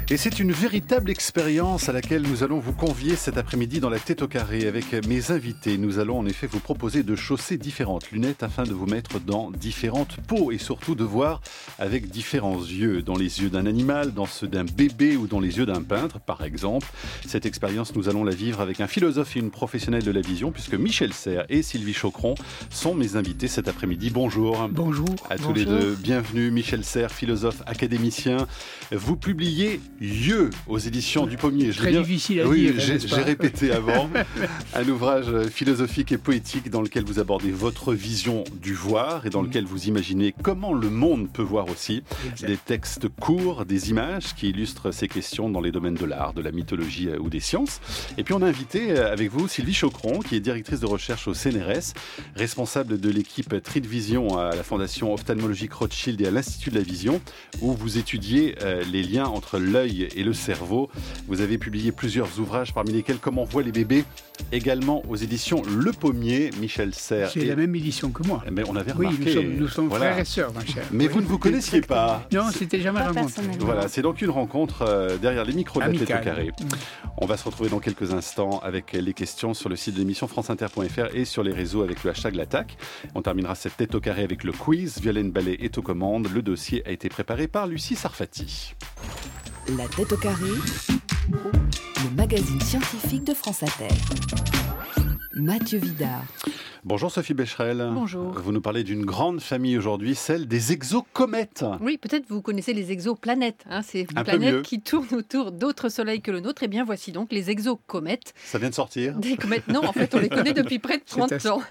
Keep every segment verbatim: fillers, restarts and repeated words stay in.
Et c'est une véritable expérience à laquelle nous allons vous convier cet après-midi dans la tête au carré avec mes invités. Nous allons en effet vous proposer de chausser différentes lunettes afin de vous mettre dans différentes peaux et surtout de voir avec différents yeux, dans les yeux d'un animal, dans ceux d'un bébé ou dans les yeux d'un peintre par exemple. Cette expérience, nous allons la vivre avec un philosophe et une professionnelle de la vision puisque Michel Serres et Sylvie Choqueron sont mes invités cet après-midi. Bonjour. Bonjour. À tous Bonjour. les deux. Bienvenue Michel Serres, philosophe académicien. Vous publiez Yeux aux éditions du Pommier. Très bien... difficile à oui, dire. J'ai, j'ai répété avant. Un ouvrage philosophique et poétique dans lequel vous abordez votre vision du voir et dans lequel vous imaginez comment le monde peut voir aussi. Exact. Des textes courts, des images qui illustrent ces questions dans les domaines de l'art, de la mythologie ou des sciences. Et puis on a invité avec vous Sylvie Choqueron, qui est directrice de recherche au C N R S, responsable de l'équipe Trid Vision à la Fondation ophtalmologique Rothschild et à l'Institut de la Vision, où vous étudiez euh, les liens entre l'œil et le cerveau. Vous avez publié plusieurs ouvrages, parmi lesquels Comment on voit les bébés, également aux éditions Le Pommier. Michel Serres. C'est et... la même édition que moi. Mais on avait oui, remarqué. nous sommes, nous sommes voilà. frères et sœurs, ma chère. Mais oui. vous ne vous connaissiez pas. Non, c'était jamais rencontré. Voilà, c'est donc une rencontre euh, derrière les micros de la Amical. tête au carré. Mmh. On va se retrouver dans quelques instants avec les questions sur le site de l'émission franceinter point f r et sur les réseaux avec le hashtag l'attaque. On terminera cette tête au carré avec le quiz. Violaine Ballet est aux commandes. Le dossier a été préparé par Lucie Sarfati. La tête au carré, le magazine scientifique de France Inter. Mathieu Vidard. Bonjour Sophie Becherel. Bonjour. Vous nous parlez d'une grande famille aujourd'hui, celle des exocomètes. Oui, peut-être vous connaissez les exoplanètes. Hein, c'est des Un planètes qui tournent autour d'autres soleils que le nôtre. Et bien voici donc les exocomètes. Ça vient de sortir. Des comètes. Non, en fait, on les connaît depuis près de trente ans.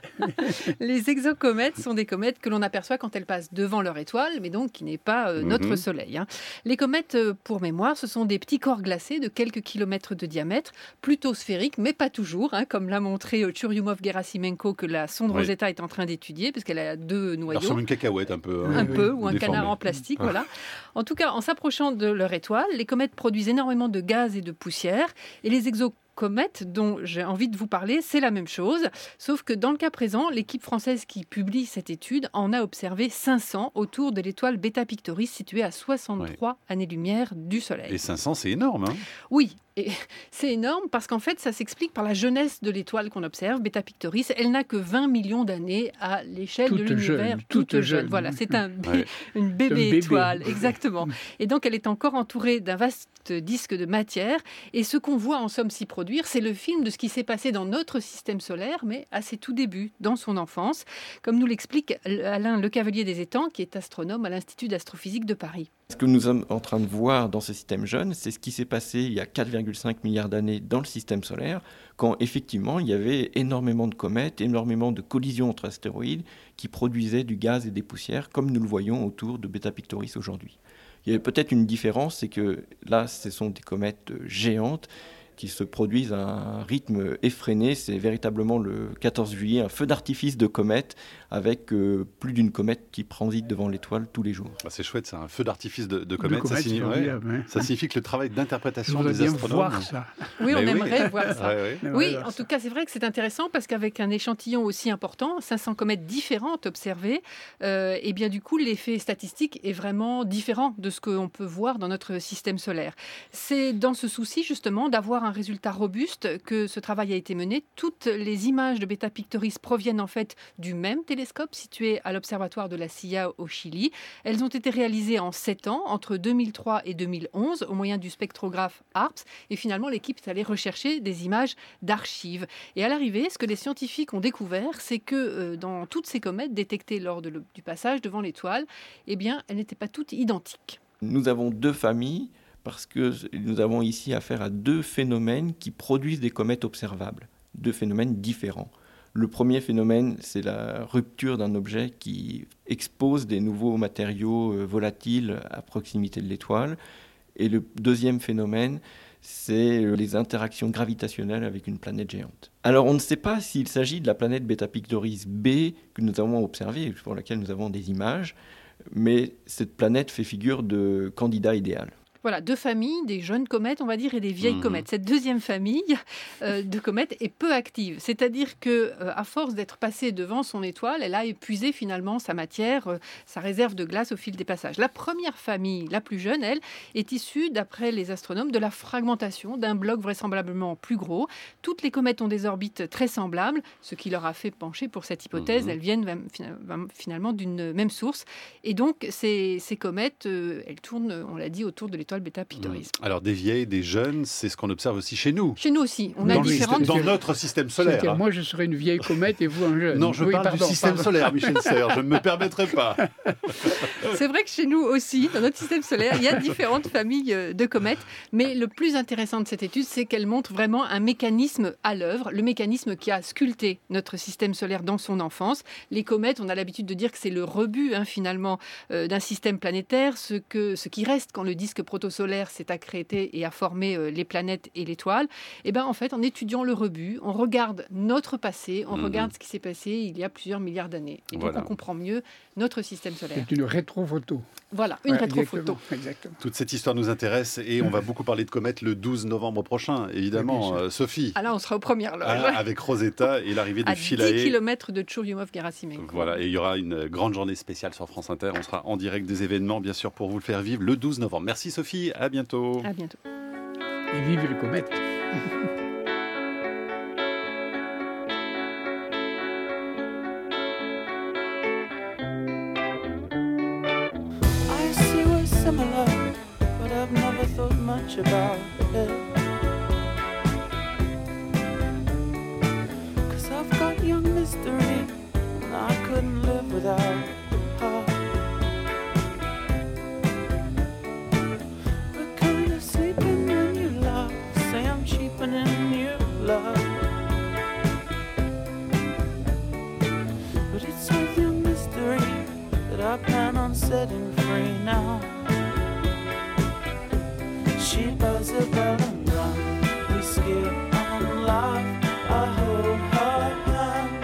Les exocomètes sont des comètes que l'on aperçoit quand elles passent devant leur étoile, mais donc qui n'est pas euh, notre mm-hmm. soleil. Hein. Les comètes, euh, pour mémoire, ce sont des petits corps glacés de quelques kilomètres de diamètre, plutôt sphériques, mais pas toujours, hein, comme l'a montré euh, Churyumov-Gerasimenko que la sonde oui. Rosetta est en train d'étudier, parce qu'elle a deux noyaux. Ça ressemble à une cacahuète un peu. Hein, un oui, peu, oui, ou un déformé. canard en plastique, voilà. En tout cas, en s'approchant de leur étoile, les comètes produisent énormément de gaz et de poussière, et les exocomètes dont j'ai envie de vous parler, c'est la même chose, sauf que dans le cas présent, l'équipe française qui publie cette étude en a observé cinq cents autour de l'étoile Beta Pictoris située à soixante-trois oui. années-lumière du Soleil. Et cinq cents, c'est énorme, hein ? Oui. Et c'est énorme parce qu'en fait, ça s'explique par la jeunesse de l'étoile qu'on observe, Beta Pictoris. Elle n'a que vingt millions d'années à l'échelle toute de l'univers. Jeune, toute, toute jeune. Voilà, c'est un bé- ouais. une bébé, bébé étoile, exactement. Et donc, elle est encore entourée d'un vaste disque de matière. Et ce qu'on voit en somme s'y produire, c'est le film de ce qui s'est passé dans notre système solaire, mais à ses tout débuts, dans son enfance, comme nous l'explique Alain Lecavelier des Étangs, qui est astronome à l'Institut d'astrophysique de Paris. Ce que nous sommes en train de voir dans ce système jeune, c'est ce qui s'est passé il y a quatre virgule cinq milliards d'années dans le système solaire, quand effectivement il y avait énormément de comètes, énormément de collisions entre astéroïdes qui produisaient du gaz et des poussières, comme nous le voyons autour de Beta Pictoris aujourd'hui. Il y a peut-être une différence, c'est que là, ce sont des comètes géantes qui se produisent à un rythme effréné. C'est véritablement le quatorze juillet, un feu d'artifice de comètes avec euh, plus d'une comète qui transite devant l'étoile tous les jours. Bah c'est chouette, c'est un feu d'artifice de, de comètes. De ça, comètes signifie, ouais, ouais. ça signifie que le travail d'interprétation des bien astronomes... voir ça. Oui, on Mais aimerait oui. voir ça. Ouais, ouais. Oui, en tout cas, c'est vrai que c'est intéressant parce qu'avec un échantillon aussi important, cinq cents comètes différentes observées, euh, et bien du coup, l'effet statistique est vraiment différent de ce qu'on peut voir dans notre système solaire. C'est dans ce souci, justement, d'avoir un résultat robuste que ce travail a été mené. Toutes les images de Beta Pictoris proviennent en fait du même télescope situé à l'observatoire de la Silla au Chili. Elles ont été réalisées en sept ans, entre deux mille trois et deux mille onze, au moyen du spectrographe A R P S. Et finalement, l'équipe est allée rechercher des images d'archives. Et à l'arrivée, ce que les scientifiques ont découvert, c'est que euh, dans toutes ces comètes détectées lors de le, du passage devant l'étoile, eh bien, elles n'étaient pas toutes identiques. Nous avons deux familles, parce que nous avons ici affaire à deux phénomènes qui produisent des comètes observables, deux phénomènes différents. Le premier phénomène, c'est la rupture d'un objet qui expose des nouveaux matériaux volatiles à proximité de l'étoile. Et le deuxième phénomène, c'est les interactions gravitationnelles avec une planète géante. Alors on ne sait pas s'il s'agit de la planète Beta Pictoris B que nous avons observée, pour laquelle nous avons des images, mais cette planète fait figure de candidat idéal. Voilà, deux familles, des jeunes comètes, on va dire, et des vieilles mmh. comètes. Cette deuxième famille euh, de comètes est peu active. C'est-à-dire que, euh, à force d'être passée devant son étoile, elle a épuisé finalement sa matière, euh, sa réserve de glace au fil des passages. La première famille, la plus jeune, elle, est issue, d'après les astronomes, de la fragmentation d'un bloc vraisemblablement plus gros. Toutes les comètes ont des orbites très semblables, ce qui leur a fait pencher pour cette hypothèse. Mmh. Elles viennent finalement d'une même source. Et donc, ces, ces comètes, euh, elles tournent, on l'a dit, autour de l'étoile Beta Pictoris. Mmh. Alors des vieilles, des jeunes, c'est ce qu'on observe aussi chez nous. Chez nous aussi, on dans a différentes... Dans notre système solaire. Hein. Moi je serais une vieille comète et vous un jeune. Non, je oui, parle pardon, du système pardon. solaire, Michel Serres, je ne me permettrai pas. C'est vrai que chez nous aussi, dans notre système solaire, il y a différentes familles de comètes, mais le plus intéressant de cette étude, c'est qu'elle montre vraiment un mécanisme à l'œuvre, le mécanisme qui a sculpté notre système solaire dans son enfance. Les comètes, on a l'habitude de dire que c'est le rebut hein, finalement euh, d'un système planétaire, ce, que, ce qui reste quand le disque protosolaire s'est accrété et a formé euh, les planètes et l'étoile. Et ben en fait, en étudiant le rebut, on regarde notre passé, on mmh. regarde ce qui s'est passé il y a plusieurs milliards d'années. Et voilà. donc on comprend mieux notre système solaire. C'est une rétrophoto. Voilà, une ouais, rétrophoto. Exactement, exactement. Toute cette histoire nous intéresse et on va beaucoup parler de comètes le douze novembre prochain, évidemment. Euh, Sophie. Ah là, on sera aux premières loges. Ah, avec Rosetta et l'arrivée de Philae. À dix kilomètres de Churyumov-Gerasimenko. Voilà, et il y aura une grande journée spéciale sur France Inter. On sera en direct des événements, bien sûr, pour vous le faire vivre le douze novembre. Merci Sophie, à bientôt. À bientôt. Et vive les comètes. But I've never thought much about it, 'cause I've got young mystery and I couldn't live without her. We're kind of sleeping when you laugh, say I'm cheapening your love, but it's with your mystery that I plan on setting free now. She buys a bell and run, we skip and laugh, I hold her hand.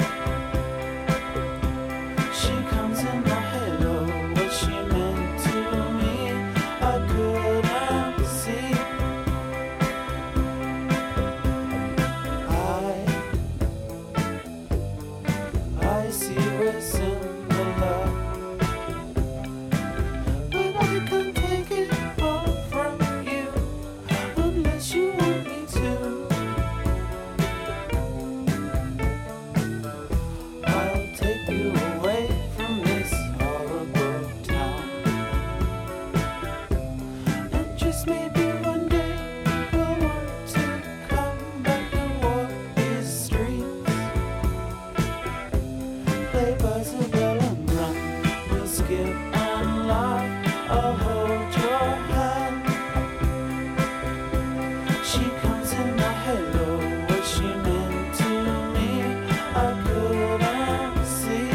She comes in my halo, what she meant to me, I couldn't see. I, I see we're similar, but I can't take it all from you unless you want me to. I'll take you away from this horrible town, and just maybe one day we'll want to come back and walk these streets, play Buzzabell and run, we'll skip and laugh, I'll hold your hand. She comes in my halo, what she meant to me, I couldn't see.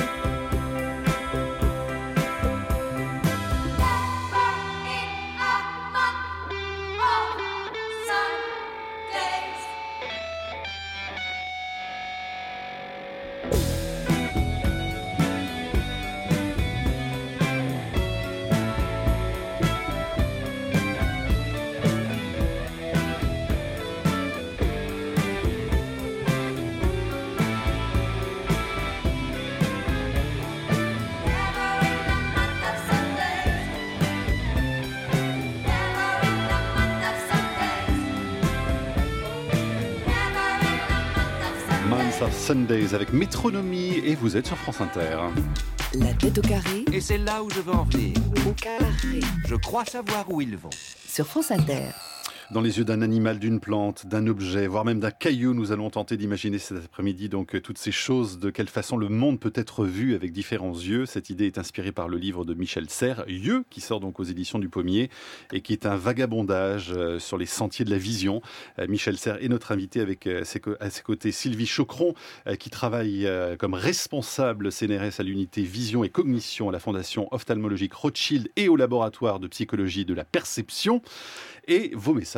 Month of Sundays avec Métronomie et vous êtes sur France Inter. La tête au carré. Et c'est là où je veux en venir. Au carré. Je crois savoir où ils vont. Sur France Inter. Dans les yeux d'un animal, d'une plante, d'un objet, voire même d'un caillou, nous allons tenter d'imaginer cet après-midi donc toutes ces choses, de quelle façon le monde peut être vu avec différents yeux. Cette idée est inspirée par le livre de Michel Serres, Yeux, qui sort donc aux éditions du Pommier et qui est un vagabondage sur les sentiers de la vision. Michel Serres est notre invité avec à ses côtés Sylvie Chocron, qui travaille comme responsable C N R S à l'unité Vision et Cognition à la Fondation ophtalmologique Rothschild et au laboratoire de psychologie de la perception. Et vos messages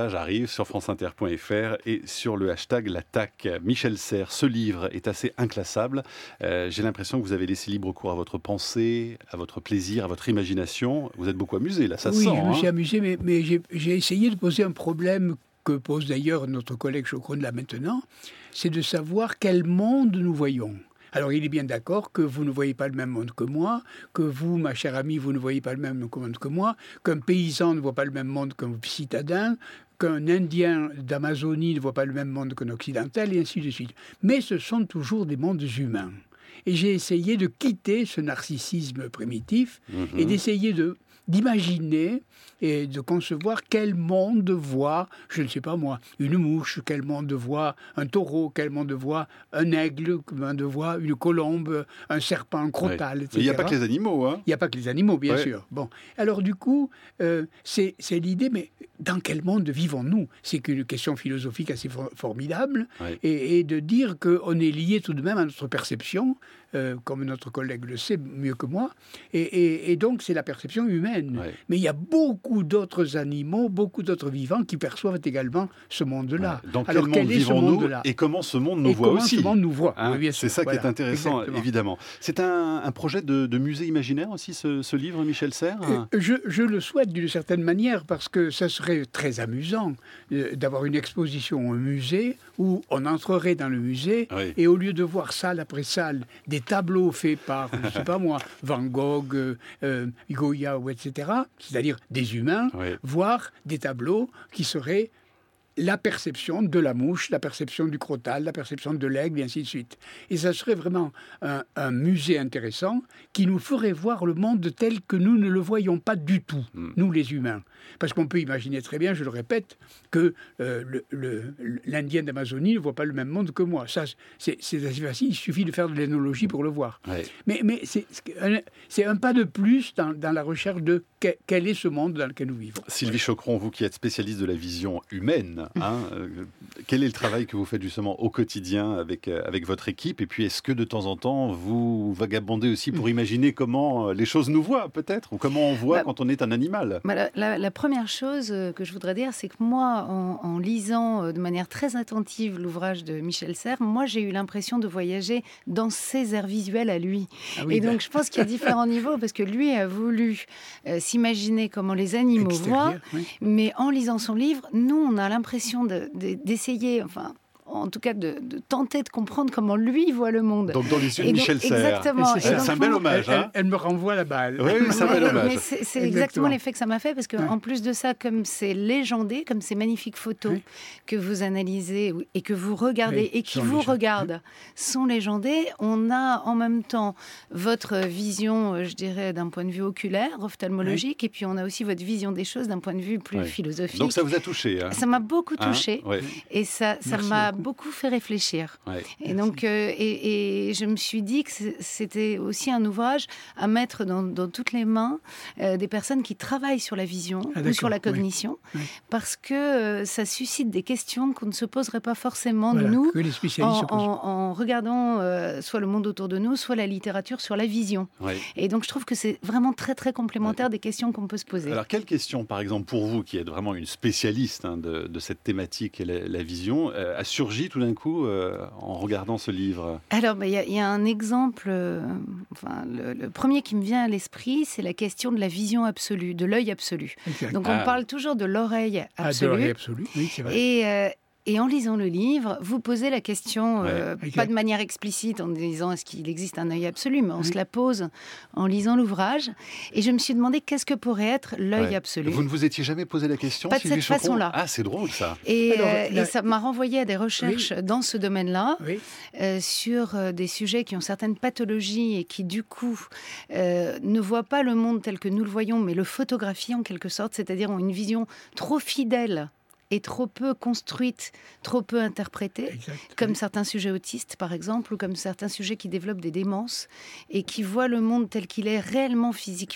messages arrivent sur franceinter point f r et sur le hashtag l'attaque. Michel Serres, ce livre est assez inclassable. Euh, j'ai l'impression que vous avez laissé libre cours à votre pensée, à votre plaisir, à votre imagination. Vous êtes beaucoup amusé, là, ça oui, se sent. je me suis hein. amusé, mais, mais j'ai, j'ai essayé de poser un problème que pose d'ailleurs notre collègue Chocron là maintenant, c'est de savoir quel monde nous voyons. Alors, il est bien d'accord que vous ne voyez pas le même monde que moi, que vous, ma chère amie, vous ne voyez pas le même monde que moi, qu'un paysan ne voit pas le même monde qu'un citadin, qu'un Indien d'Amazonie ne voit pas le même monde qu'un occidental, et ainsi de suite. Mais ce sont toujours des mondes humains. Et j'ai essayé de quitter ce narcissisme primitif Mhm. et d'essayer de, d'imaginer et de concevoir quel monde voit, je ne sais pas moi, une mouche, quel monde voit un taureau, quel monde voit un aigle, quel monde voit une colombe, un serpent, un crotale, Ouais. et cetera. Mais il n'y a pas que les animaux. Hein. Il n'y a pas que les animaux, bien Ouais. sûr. Bon, alors du coup, euh, c'est, c'est l'idée, mais dans quel monde vivons-nous? C'est une question philosophique assez for- formidable, Ouais. et, et de dire qu'on est lié tout de même à notre perception, euh, comme notre collègue le sait mieux que moi, et, et- et donc c'est la perception humaine. Ouais. Mais il y a beaucoup d'autres animaux, beaucoup d'autres vivants qui perçoivent également ce monde-là. Ouais. Dans Alors quel quel monde est ce vivons-nous monde-là? et comment ce monde nous Et voit comment aussi ce monde nous voit? Hein, Oui, bien c'est sûr. ça qui Voilà, est intéressant, exactement. évidemment. C'est un, un projet de, de musée imaginaire aussi, ce, ce livre, Michel Serres. Euh, Je, je le souhaite d'une certaine manière parce que ça serait très amusant euh, d'avoir une exposition au musée où on entrerait dans le musée Oui. et au lieu de voir salle après salle des tableaux faits par, je ne sais pas moi, Van Gogh, euh, euh, Goya, ou et cetera, c'est-à-dire des humains, Oui. voir des tableaux qui seraient la perception de la mouche, la perception du crotale, la perception de l'aigle, et ainsi de suite. Et ça serait vraiment un, un musée intéressant qui nous ferait voir le monde tel que nous ne le voyons pas du tout, Mm. nous les humains. Parce qu'on peut imaginer très bien, je le répète, que euh, le- le- l'Indien d'Amazonie ne voit pas le même monde que moi. Ça, c'est c'est assez facile, il suffit de faire de l'énologie pour le voir. Ouais. Mais, mais c'est un, c'est un pas de plus dans, dans la recherche de que- quel est ce monde dans lequel nous vivons. Sylvie Chocron, vous qui êtes spécialiste de la vision humaine, hein, euh, quel est le travail que vous faites justement au quotidien avec, euh, avec votre équipe? Et puis est-ce que de temps en temps vous vagabondez aussi pour imaginer comment euh, les choses nous voient peut-être? Ou comment on voit Bah, quand on est un animal? Bah, la, la- la première chose euh, que je voudrais dire, c'est que moi, en, en lisant euh, de manière très attentive l'ouvrage de Michel Serres, moi, j'ai eu l'impression de voyager dans ses airs visuels à lui. Ah oui, Et donc, je pense qu'il y a différents niveaux, parce que lui a voulu euh, s'imaginer comment les animaux voient, extérieur, oui. mais en lisant son livre, nous, on a l'impression de- de- d'essayer, enfin, en tout cas, de, de tenter de comprendre comment lui voit le monde. Donc dans les yeux de Et donc, Michel Serres. exactement. Et c'est Et ça. donc, C'est un bel moi, hommage. Elle, Hein elle- elle me renvoie la balle. oui, oui, c'est un bel Mais- hommage. mais c'est c'est Exactement. exactement l'effet que ça m'a fait, parce que Ouais. en plus de ça, comme c'est légendé, comme ces magnifiques photos Oui. que vous analysez et que vous regardez Oui, et qui sont vous légendées. regardent sont légendées, on a en même temps votre vision, euh, je dirais, d'un point de vue oculaire, ophtalmologique, et puis on a aussi votre vision des choses d'un point de vue plus Oui. philosophique. Donc ça vous a touché. Hein Ça m'a beaucoup Hein touchée Ouais, et ça ça Merci m'a beaucoup. beaucoup fait réfléchir. ouais. Et donc, euh, et, et je me suis dit que c'est- c'était aussi un ouvrage à mettre dans, dans toutes les mains euh, des personnes qui travaillent sur la vision Ah, ou d'accord, sur la oui. cognition, Oui. parce que euh, ça suscite des questions qu'on ne se poserait pas forcément Voilà, nous que les spécialistes en, se posent. en- en regardant euh, soit le monde autour de nous, soit la littérature sur la vision. Ouais. Et donc, je trouve que c'est vraiment très très complémentaire des questions qu'on peut se poser. Alors, quelle question, par exemple, pour vous, qui êtes vraiment une spécialiste hein, de, de cette thématique et la, la vision, euh, a surgi tout d'un coup euh, en regardant ce livre? Alors, bah, il y, a- il y a un exemple, euh, enfin, le, le premier qui me vient à l'esprit, c'est la question de la vision absolue, de l'œil absolu. Exact. Donc, Ah. on parle toujours de l'oreille Ah, de absolue. l'oreille absolue, oui, c'est vrai. Et, euh, et en lisant le livre, vous posez la question, euh, Ouais, exact. pas de manière explicite en disant est-ce qu'il existe un œil absolu, mais on Oui. se la pose en lisant l'ouvrage. Et je me suis demandé qu'est-ce que pourrait être l'œil Ouais. absolu. Vous ne vous étiez jamais posé la question, Pas de Sylvie cette Chocron? façon-là. Ah, c'est drôle ça. Et, Alors, euh, la- et ça m'a renvoyé à des recherches dans ce domaine-là. Oui. Euh, sur euh, des sujets qui ont certaines pathologies et qui, du coup, euh, ne voient pas le monde tel que nous le voyons, mais le photographient en quelque sorte, c'est-à-dire ont une vision trop fidèle et trop peu construite, trop peu interprétée, Exact. comme certains sujets autistes, par exemple, ou comme certains sujets qui développent des démences et qui voient le monde tel qu'il est réellement physiquement,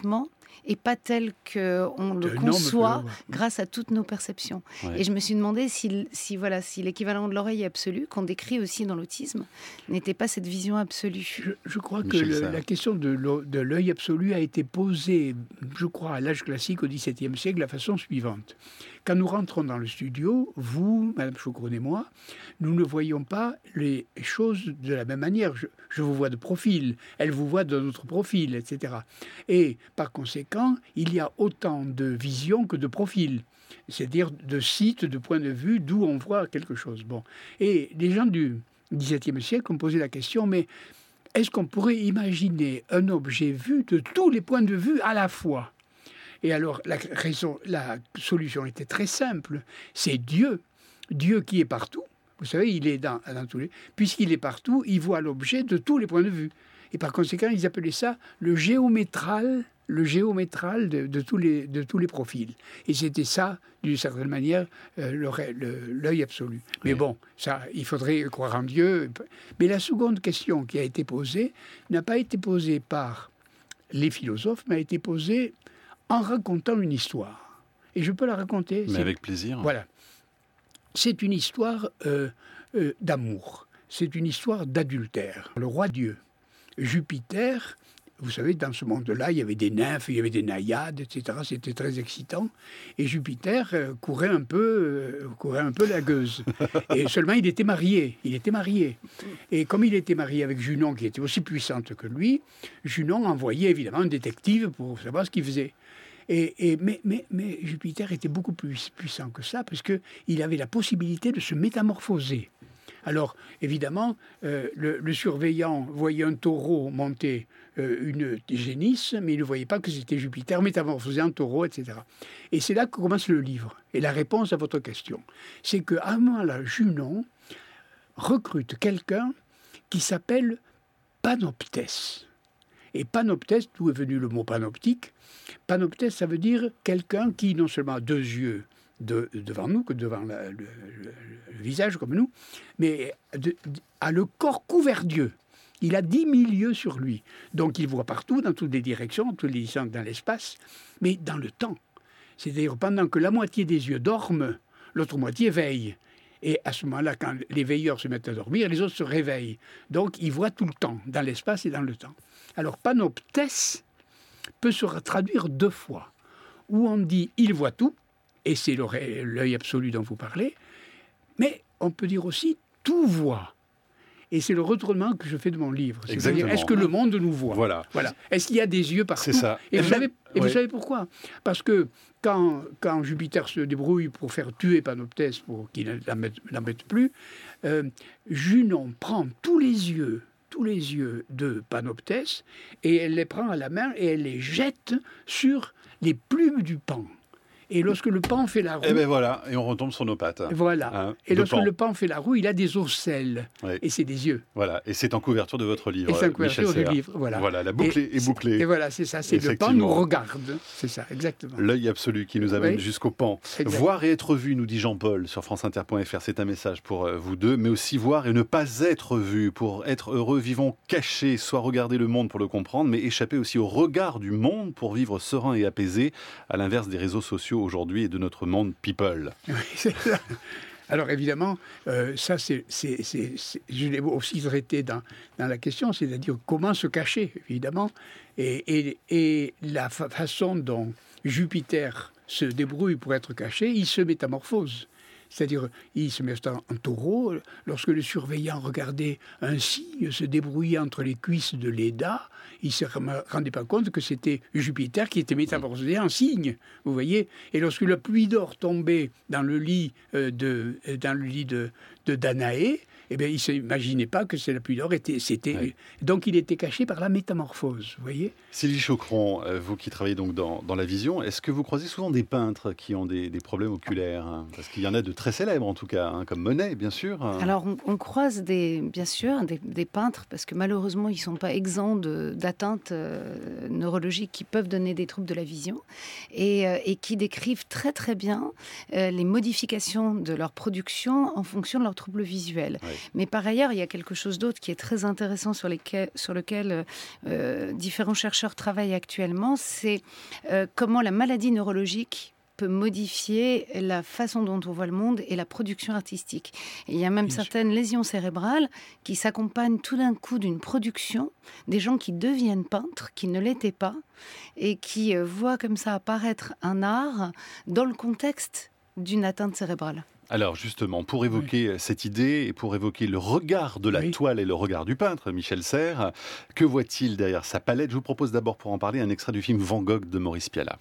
et pas tel qu'on le Un homme conçoit peut- grâce à toutes nos perceptions. Ouais. Et je me suis demandé si, si, voilà, si l'équivalent de l'oreille absolue, qu'on décrit aussi dans l'autisme, n'était pas cette vision absolue. Je, je crois que Michel le- Serres. la question de l'o- de l'œil absolu a été posée, je crois, à l'âge classique, au XVIIe siècle, de la façon suivante. Quand nous rentrons dans le studio, vous, Madame Chocron et moi, nous ne voyons pas les choses de la même manière. Je, je vous vois de profil, elle vous voit de notre profil, et cetera. Et par conséquent, il y a autant de visions que de profils, c'est-à-dire de sites, de points de vue d'où on voit quelque chose. Bon. Et les gens du XVIIe siècle ont posé la question, mais est-ce qu'on pourrait imaginer un objet vu de tous les points de vue à la fois ? Et alors, la, raison, la solution était très simple. C'est Dieu. Dieu qui est partout. Vous savez, il est dans, dans tous les... Puisqu'il est partout, il voit l'objet de tous les points de vue. Et par conséquent, ils appelaient ça le géométral, le géométral de, de, tous, les, de tous les profils. Et c'était ça, d'une certaine manière, euh, le ré- le- l'œil absolu. Mais Oui. bon, ça, il faudrait croire en Dieu. Mais la seconde question qui a été posée n'a pas été posée par les philosophes, mais a été posée en racontant une histoire. Et je peux la raconter. Mais c'est- avec plaisir. Voilà. C'est une histoire euh, euh, d'amour. C'est une histoire d'adultère. Le roi Dieu, Jupiter, vous savez, dans ce monde-là, il y avait des nymphes, il y avait des naïades, et cetera. C'était très excitant. Et Jupiter euh, courait un peu, euh, courait un peu la gueuse. Et seulement, il était marié. Il était marié. Et comme il était marié avec Junon, qui était aussi puissante que lui, Junon envoyait évidemment un détective pour savoir ce qu'il faisait. Et, et- mais, mais- mais Jupiter était beaucoup plus puissant que ça, parce qu'il avait la possibilité de se métamorphoser. Alors, évidemment, euh, le, le surveillant voyait un taureau monter euh, une génisse, mais il ne voyait pas que c'était Jupiter métamorphosé en taureau, et cetera. Et c'est là que commence le livre. Et la réponse à votre question, c'est qu'à un moment-là, Junon recrute quelqu'un qui s'appelle Panoptès. Et Panoptès, d'où est venu le mot panoptique? Panoptès, ça veut dire quelqu'un qui non seulement a deux yeux de- devant nous, que devant la- le, le- le visage comme nous, mais de- de- a le corps couvert d'yeux. Il a dix mille yeux sur lui. Donc il voit partout, dans toutes les directions, toutes les distances dans l'espace, mais dans le temps. C'est-à-dire pendant que la moitié des yeux dorment, l'autre moitié veille. Et à ce moment-là, quand les veilleurs se mettent à dormir, les autres se réveillent. Donc il voit tout le temps, dans l'espace et dans le temps. Alors Panoptès peut se traduire deux fois, où on dit « il voit tout », et c'est l'oreille- l'œil absolu dont vous parlez, mais on peut dire aussi « tout voit ». Et c'est le retournement que je fais de mon livre. C'est-à-dire, Exactement. est-ce que le monde nous voit? Voilà. Voilà. Est-ce qu'il y a des yeux partout? C'est ça. Et, Et vous, même- savez, et vous ouais. savez pourquoi? Parce que quand, quand Jupiter se débrouille pour faire tuer Panoptès, pour qu'il ne l'embête l'embête plus, euh, Junon prend tous les yeux, tous les yeux de Panoptès, et elle les prend à la main et elle les jette sur les plumes du paon. Et lorsque le paon fait la roue, Et ben voilà, et on retombe sur nos pattes. voilà. Hein, et de lorsque pan. le paon fait la roue, il a des ocelles. Ouais. Et c'est des yeux. Voilà, et c'est en couverture de votre livre. Et c'est en Michel couverture du Serres. livre. Voilà. Voilà, la boucle est- est c'est- bouclée. Et voilà, c'est ça. C'est le pan Effectivement. nous regarde. C'est ça, exactement. L'œil absolu qui nous amène Oui. jusqu'au pan. Exact. Voir et être vu, nous dit Jean-Paul sur franceinter point f r. C'est un message pour euh, vous deux, mais aussi voir et ne pas être vu. Pour être heureux, vivons cachés, soit regarder le monde pour le comprendre, mais échapper aussi au regard du monde pour vivre serein et apaisé, à l'inverse des réseaux sociaux aujourd'hui et de notre monde people. Oui, c'est ça. Alors évidemment, euh, ça, c'est, c'est, c'est- c'est- je l'ai aussi traité dans, dans la question, c'est-à-dire comment se cacher, évidemment, et, et- et la fa- façon dont Jupiter se débrouille pour être caché, il se métamorphose. C'est-à-dire, il se met en, en taureau. Lorsque le surveillant regardait un cygne se débrouiller entre les cuisses de Léda, il ne se rem- rendait pas compte que c'était Jupiter qui était métamorphosé en cygne. Vous voyez? Et lorsque la pluie d'or tombait dans le lit euh, de, euh, dans le lit de, de Danaé, eh bien, il ne s'imaginait pas que c'est la pluie d'or. Était, c'était... Ouais. Donc, il était caché par la métamorphose. Vous voyez? Sylvie Chocron, euh, vous qui travaillez donc dans, dans la vision, est-ce que vous croisez souvent des peintres qui ont des, des problèmes oculaires, hein? Parce qu'il y en a de très célèbres en tout cas, hein, comme Monet, bien sûr. hein. Alors, on, on croise des, bien sûr des, des peintres, parce que malheureusement, ils ne sont pas exempts de- d'atteintes euh, neurologiques qui peuvent donner des troubles de la vision, et, euh, et qui décrivent très très bien euh, les modifications de leur production en fonction de leur leurs troubles visuels. Oui. Mais par ailleurs, il y a quelque chose d'autre qui est très intéressant sur, lesquels, sur lequel euh, différents chercheurs travaillent actuellement, c'est euh, comment la maladie neurologique peut modifier la façon dont on voit le monde et la production artistique. Et il y a même Bien certaines lésions cérébrales qui s'accompagnent tout d'un coup d'une production, des gens qui deviennent peintres, qui ne l'étaient pas, et qui euh, voient comme ça apparaître un art dans le contexte d'une atteinte cérébrale. Alors justement, pour évoquer oui. cette idée et pour évoquer le regard de la oui. toile et le regard du peintre, Michel Serres, que voit-il derrière sa palette? Je vous propose d'abord, pour en parler, un extrait du film Van Gogh de Maurice Pialat.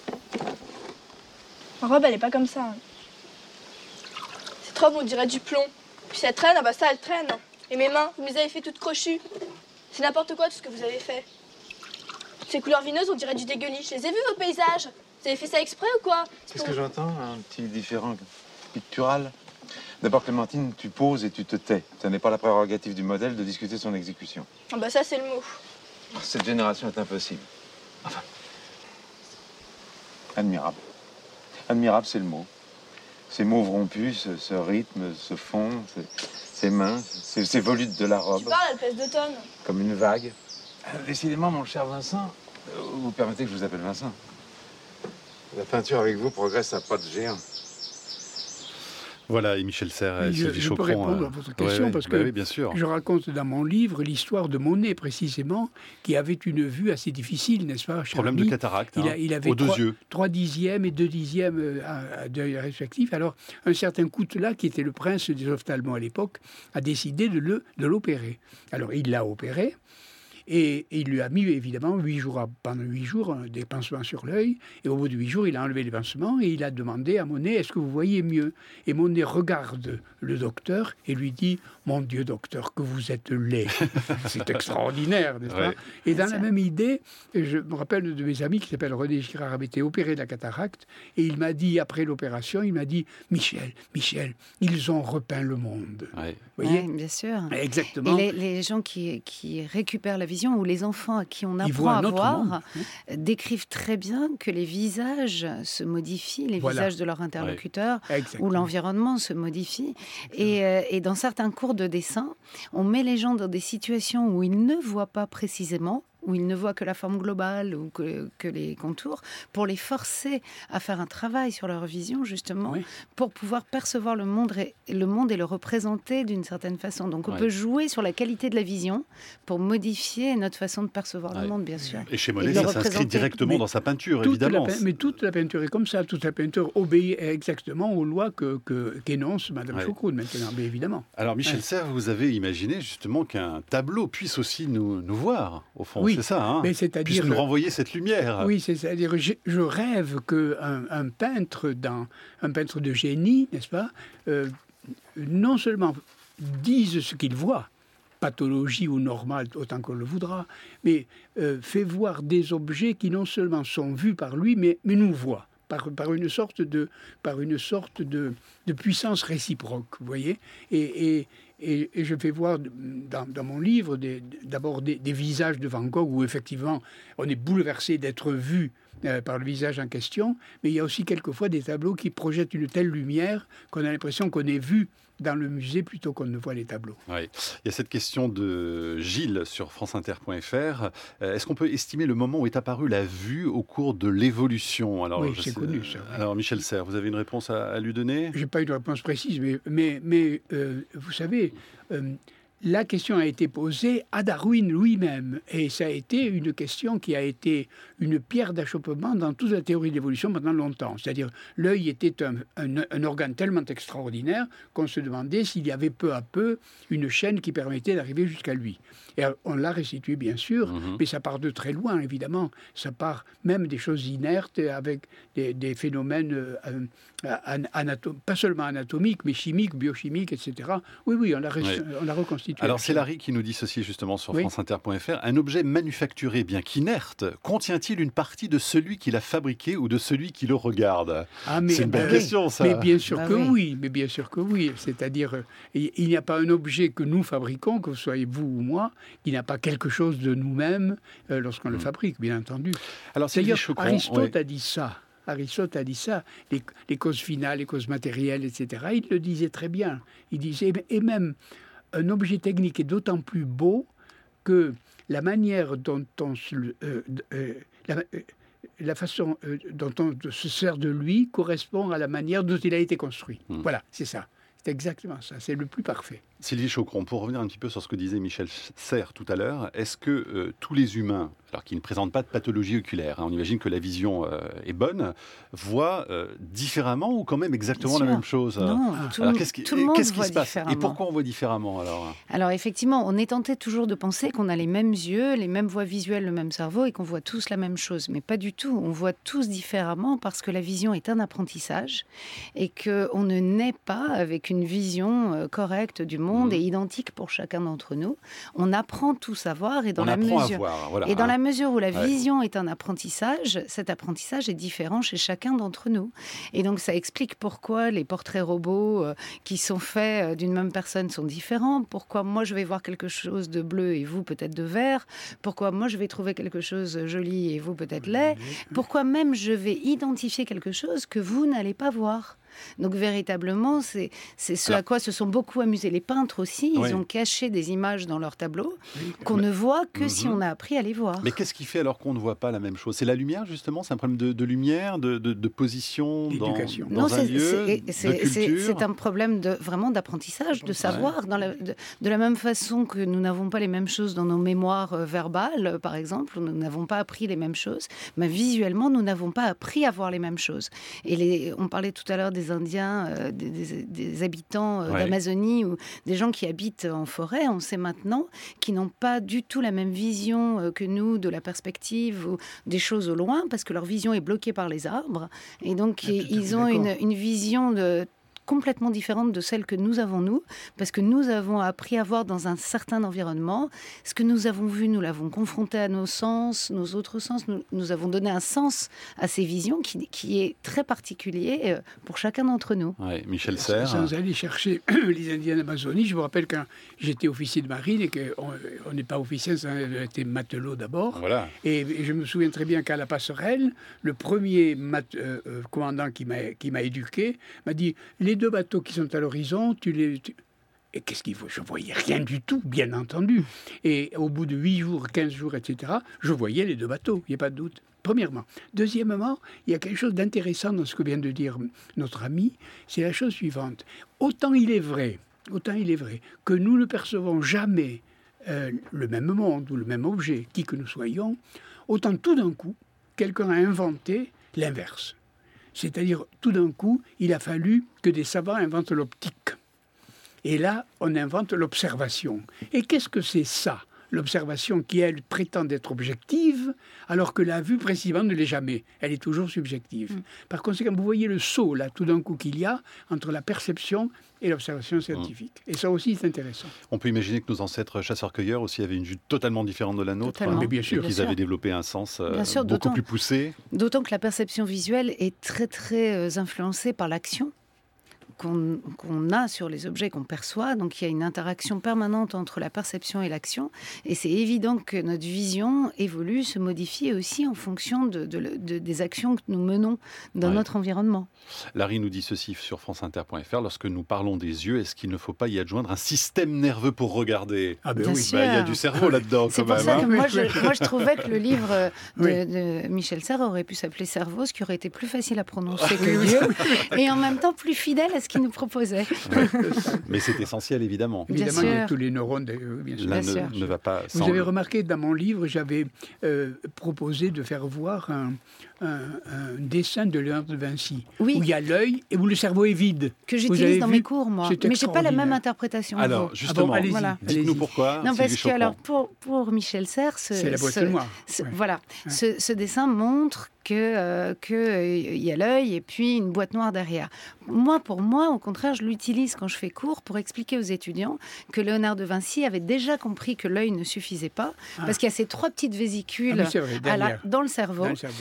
Ma robe, elle est pas comme ça. Cette robe, on dirait du plomb. Puis ça traîne, ah bah ça, elle traîne. Et mes mains, vous me les avez fait toutes crochues. C'est n'importe quoi tout ce que vous avez fait. Ces couleurs vineuses, on dirait du dégueulis. Je les ai vus, vos paysages. Vous avez fait ça exprès ou quoi? Qu'est-ce que j'entends? Un petit différent pictural. D'abord, Clémentine, tu poses et tu te tais. Ce n'est pas la prérogative du modèle de discuter son exécution. Ah bah ça, c'est le mot. Cette génération est impossible. Enfin, admirable. Admirable, c'est le mot. Ces mauves rompus, ce, ce rythme, ce fond, ces, ces mains, ces, ces volutes de la robe. Tu parles, elle pèse deux tonnes. Comme une vague. Euh, décidément, mon cher Vincent, euh, vous permettez que je vous appelle Vincent. La peinture avec vous progresse à pas de géant. Voilà, et Michel Serres, je, Sylvie je Chopron. peux répondre à votre question, ouais, parce bah que oui, bien sûr. je raconte dans mon livre l'histoire de Monet, précisément, qui avait une vue assez difficile, n'est-ce pas, cher Problème ami. de cataracte, il, hein, a, il avait aux deux trois, yeux. trois dixièmes et deux dixièmes euh, à, à d'œil respectifs. Alors, un certain Coutelas, qui était le prince des ophtalmos à l'époque, a décidé de, le, de l'opérer. Alors, il l'a opéré. Et, et il lui a mis évidemment huit jours à, pendant huit jours des pansements sur l'œil. Et au bout de huit jours, il a enlevé les pansements et il a demandé à Monet, est-ce que vous voyez mieux? Et Monet regarde le docteur et lui dit, mon Dieu docteur, que vous êtes laid. C'est extraordinaire, n'est-ce pas? Ouais. Et dans la même idée, je me rappelle de mes amis qui s'appellent René Girard, avait été opéré de la cataracte. Et il m'a dit, après l'opération, il m'a dit, Michel, Michel, ils ont repeint le monde. Ouais. Vous voyez? Ouais, bien sûr. Exactement. Et les, les gens qui, qui récupèrent la vision, ou les enfants à qui on Ils voient apprend un à autre voir, monde. décrivent très bien que les visages se modifient, les Voilà. visages de leur interlocuteur, Exactement. ou l'environnement se modifie. Et, euh, et dans certains cours de dessin, on met les gens dans des situations où ils ne voient pas précisément, où ils ne voient que la forme globale ou que, que les contours, pour les forcer à faire un travail sur leur vision, justement, Oui. pour pouvoir percevoir le monde, et, le monde et le représenter d'une certaine façon. Donc on Ouais. peut jouer sur la qualité de la vision pour modifier notre façon de percevoir Ouais. le monde, bien sûr. Et chez Et Monet, de ça le s'inscrit représenter. directement Mais dans sa peinture, Toute la évidemment. pein- mais toute la peinture est comme ça. Toute la peinture obéit exactement aux lois que, que, qu'énonce Madame Ouais. Chocrone maintenant, mais évidemment. Alors Michel Ouais. Serres, vous avez imaginé justement qu'un tableau puisse aussi nous, nous voir, au fond, Oui. c'est ça, hein, Mais puisse c'est-à-dire, nous renvoyer cette lumière. oui, c'est-à-dire, je, je rêve qu'un un peintre, dans, un peintre de génie, n'est-ce pas, euh, non seulement dise ce qu'il voit, pathologie ou normale, autant qu'on le voudra, mais euh, fait voir des objets qui non seulement sont vus par lui, mais, mais nous voient. Par, par une sorte de, par une sorte de, de puissance réciproque, vous voyez. Et, et, et, et je fais voir dans, dans mon livre des- d'abord des, des visages de Van Gogh où effectivement on est bouleversé d'être vu euh, par le visage en question, mais il y a aussi quelquefois des tableaux qui projettent une telle lumière qu'on a l'impression qu'on est vu dans le musée plutôt qu'on ne voit les tableaux. Oui. Il y a cette question de Gilles sur franceinter point f r. Euh, Est-ce qu'on peut estimer le moment où est apparue la vue au cours de l'évolution? Alors, Oui, je c'est sais- connu, ça, oui. Alors Michel Serres, vous avez une réponse à, à lui donner? Je n'ai pas eu de réponse précise, mais, mais, mais euh, vous savez, euh, la question a été posée à Darwin lui-même. Et ça a été une question qui a été une pierre d'achoppement dans toute la théorie de l'évolution pendant longtemps. C'est-à-dire, l'œil était un, un- un organe tellement extraordinaire qu'on se demandait s'il y avait peu à peu une chaîne qui permettait d'arriver jusqu'à lui. Et on l'a restitué, bien sûr, Mhm. mais ça part de très loin, évidemment. Ça part même des choses inertes avec des, des phénomènes, euh, an- anato- pas seulement anatomiques, mais chimiques, biochimiques, et cetera. Oui, oui, on l'a, res- Oui. on l'a reconstitué. Alors c'est Larry qui nous dit ceci justement sur Oui. franceinter point f r. Un objet manufacturé, bien qu'inerte, contient-il une partie de celui qui l'a fabriqué ou de celui qui le regarde? Ah, mais, C'est une belle bah, question, ça. Mais bien sûr Bah que oui. oui. mais bien sûr que oui. C'est-à-dire, euh, il il n'y a pas un objet que nous fabriquons, que ce soit vous ou moi, qui n'a pas quelque chose de nous-mêmes euh, lorsqu'on le Mm. fabrique, bien entendu. Alors Sylvie D'ailleurs, Chocron, Aristote oui. a dit ça. Aristote a dit ça, les, les causes finales, les causes matérielles, et cetera. Il le disait très bien. Il disait, et même un objet technique est d'autant plus beau que la manière dont on se, euh, euh, la, euh, la façon euh, dont on se sert de lui correspond à la manière dont il a été construit. Mmh. Voilà, c'est ça. C'est exactement ça. C'est le plus parfait. Sylvie Chaucron, pour revenir un petit peu sur ce que disait Michel Serres tout à l'heure, est-ce que euh, tous les humains, alors qui ne présentent pas de pathologie oculaire, hein, on imagine que la vision euh, est bonne, voient euh, différemment ou quand même exactement la même chose? Non, tout, alors, qu'est-ce qui, tout le monde qu'est-ce qui voit se passe? différemment. Et pourquoi on voit différemment alors? Alors effectivement, on est tenté toujours de penser qu'on a les mêmes yeux, les mêmes voies visuelles, le même cerveau et qu'on voit tous la même chose. Mais pas du tout. On voit tous différemment parce que la vision est un apprentissage et qu'on ne naît pas avec une vision euh, correcte du monde mmh. et identique pour chacun d'entre nous. On apprend tout savoir et dans, on la apprend mesure, à voir, voilà, et dans hein. la mesure où la ouais. vision est un apprentissage, cet apprentissage est différent chez chacun d'entre nous. Et donc ça explique pourquoi les portraits robots euh, qui sont faits euh, d'une même personne sont différents, pourquoi moi je vais voir quelque chose de bleu et vous peut-être de vert, pourquoi moi je vais trouver quelque chose joli et vous peut-être laid, pourquoi même je vais identifier quelque chose que vous n'allez pas voir. Donc véritablement, c'est, c'est ce Alors, à quoi se sont beaucoup amusés les peintres aussi. Ils oui. ont caché des images dans leurs tableaux oui. qu'on mais, ne voit que mm-hmm. si on a appris à les voir. Mais qu'est-ce qui fait alors qu'on ne voit pas la même chose? C'est la lumière justement? C'est un problème de, de lumière, de, de, de position dans, dans non, un c'est, lieu, c'est, de c'est, culture c'est, c'est un problème de, vraiment d'apprentissage, de savoir. Ouais. Dans la, de, de la même façon que nous n'avons pas les mêmes choses dans nos mémoires euh, verbales, par exemple, nous n'avons pas appris les mêmes choses, mais visuellement, nous n'avons pas appris à voir les mêmes choses. Et les, on parlait tout à l'heure des Indiens, euh, Des, des, des habitants euh, ouais. d'Amazonie ou des gens qui habitent en forêt, on sait maintenant qu'ils n'ont pas du tout la même vision euh, que nous de la perspective ou des choses au loin parce que leur vision est bloquée par les arbres et donc ah, ils ont une, une vision de complètement différente de celle que nous avons nous, parce que nous avons appris à voir dans un certain environnement. Ce que nous avons vu, nous l'avons confronté à nos sens, nos autres sens. Nous, nous avons donné un sens à ces visions qui, qui est très particulier pour chacun d'entre nous. Ouais, Michel Serres. Sans aller chercher les Indiens d'Amazonie, je me rappelle quand j'étais officier de marine et qu'on n'est pas officier, ça a été matelot d'abord. Voilà. Et, et je me souviens très bien qu'à la passerelle, le premier mat, euh, euh, commandant qui m'a, qui m'a éduqué m'a dit « Les deux bateaux qui sont à l'horizon, tu les... Tu... » Et qu'est-ce qu'il faut? Je ne voyais rien du tout, bien entendu. Et au bout de huit jours, quinze jours, et cetera, je voyais les deux bateaux, il n'y a pas de doute. Premièrement. Deuxièmement, il y a quelque chose d'intéressant dans ce que vient de dire notre ami, c'est la chose suivante. Autant il est vrai, autant il est vrai que nous ne percevons jamais euh, le même monde ou le même objet, qui que nous soyons, autant tout d'un coup, quelqu'un a inventé l'inverse. C'est-à-dire, tout d'un coup, il a fallu que des savants inventent l'optique. Et là, on invente l'observation. Et qu'est-ce que c'est ça, l'observation qui, elle, prétend être objective, alors que la vue, précisément, ne l'est jamais. Elle est toujours subjective. Mmh. Par conséquent, vous voyez le saut, là, tout d'un coup, qu'il y a entre la perception et l'observation scientifique. Mmh. Et ça aussi, c'est intéressant. On peut imaginer que nos ancêtres chasseurs-cueilleurs aussi avaient une vue totalement différente de la nôtre. Hein, mais bien sûr. Qu'ils bien avaient sûr. développé un sens euh, sûr, beaucoup plus poussé. D'autant que la perception visuelle est très, très euh, influencée par l'action qu'on, qu'on a sur les objets qu'on perçoit. Donc il y a une interaction permanente entre la perception et l'action. Et c'est évident que notre vision évolue, se modifie aussi en fonction de, de, de, des actions que nous menons dans ouais. notre environnement. Larry nous dit ceci sur france inter point f r. Lorsque nous parlons des yeux, est-ce qu'il ne faut pas y adjoindre un système nerveux pour regarder? Ah ben Bien oui, sûr. Bah, il y a du cerveau là-dedans c'est quand pour même. ça hein. que moi je, moi je trouvais que le livre de, oui. de Michel Serres aurait pu s'appeler Cerveau, ce qui aurait été plus facile à prononcer que Dieu, et en même temps plus fidèle à ce qu'il nous proposait. Ouais. Mais c'est essentiel évidemment. Évidemment, il y a tous les neurones, bien sûr. Là bien ne, sûr. ne va pas. Vous avez remarqué, dans mon livre, j'avais euh, proposé de faire voir un, un, un dessin de Léonard de Vinci, oui. où il y a l'œil et où le cerveau est vide. Que j'utilise dans vu? mes cours, moi. Mais je n'ai pas la même interprétation. Alors, justement, ah bon, allez-y, voilà. dites-nous allez-y. pourquoi. Non, parce que Chaucron. alors, pour, pour Michel Serres, ce, c'est la boîte ce, noire. ce, ouais. Voilà, ouais. ce, ce dessin montre que euh, que euh, y a l'œil et puis une boîte noire derrière. Moi, pour moi, au contraire, je l'utilise quand je fais cours pour expliquer aux étudiants que Léonard de Vinci avait déjà compris que l'œil ne suffisait pas, ah. parce qu'il y a ces trois petites vésicules ah, vrai, à la, dans le cerveau, dans le cerveau ouais. et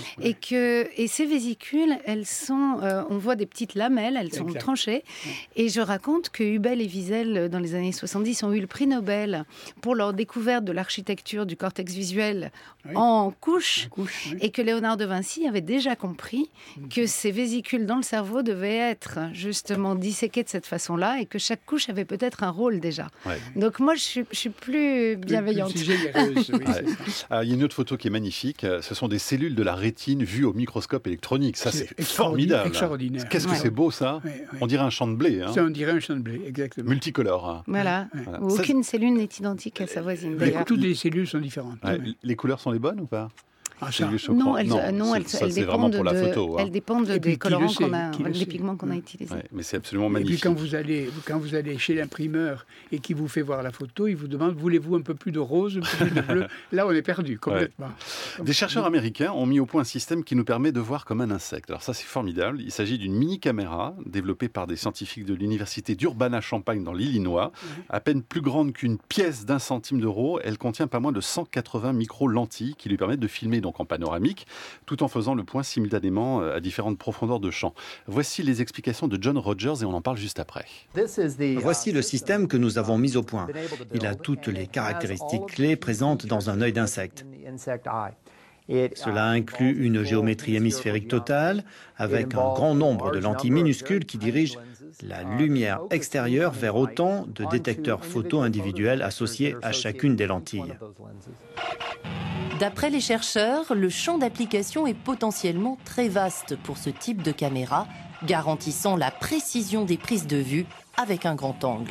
que, et ces vésicules, elles sont, euh, on voit des petites lamelles, elles sont Exact. tranchées. Et je raconte que Hubel et Wiesel, dans les années soixante-dix, ont eu le prix Nobel pour leur découverte de l'architecture du cortex visuel Oui. en couches. Couche, oui. Et que Léonard de Vinci avait déjà compris que ces vésicules dans le cerveau devaient être justement disséquées de cette façon-là et que chaque couche avait peut-être un rôle déjà. Ouais. Donc moi, je suis, je suis plus bienveillante. Plus généreuse, oui, Ouais. c'est ça. Ah, il y a une autre photo qui est magnifique. euh, Ce sont des cellules de la rétine vues au microscope électronique. Ça, c'est C'est formidable. extraordinaire. Qu'est-ce que Ouais. c'est beau, ça. Ouais, ouais. On dirait un champ de blé. Hein. Ça, on dirait un champ de blé, exactement. Multicolore. hein. Voilà. Voilà. Où Ça, aucune cellule n'est identique à sa voisine, Mais d'ailleurs. toutes les cellules sont différentes. Ouais, oui. Les couleurs sont les bonnes ou pas? Ah, Chez ça, Louis Chopin. Non, elles, euh, non, c'est- elles, ça, elles c'est vraiment dépendent, pour la de, photo. hein. elles dépendent Et puis, des qui colorants le sait, qu'on a, qui le des sait. pigments qu'on a utilisés. Ouais, mais c'est absolument Et puis magnifique. quand vous allez, quand vous allez chez l'imprimeur et qu'il vous fait voir la photo, il vous demande voulez-vous un peu plus de rose, un peu plus de bleu. Là, on est perdu complètement. Des chercheurs américains ont mis au point un système qui nous permet de voir comme un insecte. Alors ça, c'est formidable. Il s'agit d'une mini-caméra développée par des scientifiques de l'université d'Urbana-Champaign dans l'Illinois. À peine plus grande qu'une pièce d'un centime d'euro, elle contient pas moins de cent quatre-vingts micro-lentilles qui lui permettent de filmer donc en panoramique, tout en faisant le point simultanément à différentes profondeurs de champ. Voici les explications de John Rogers et on en parle juste après. Voici le système que nous avons mis au point. Il a toutes les caractéristiques clés présentes dans un œil d'insecte. Cela inclut une géométrie hémisphérique totale, avec un grand nombre de lentilles minuscules qui dirigent la lumière extérieure vers autant de détecteurs photo individuels associés à chacune des lentilles. D'après les chercheurs, le champ d'application est potentiellement très vaste pour ce type de caméra, garantissant la précision des prises de vue avec un grand angle.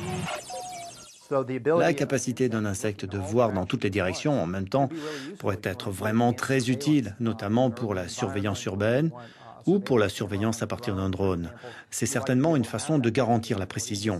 La capacité d'un insecte de voir dans toutes les directions en même temps pourrait être vraiment très utile, notamment pour la surveillance urbaine ou pour la surveillance à partir d'un drone. C'est certainement une façon de garantir la précision.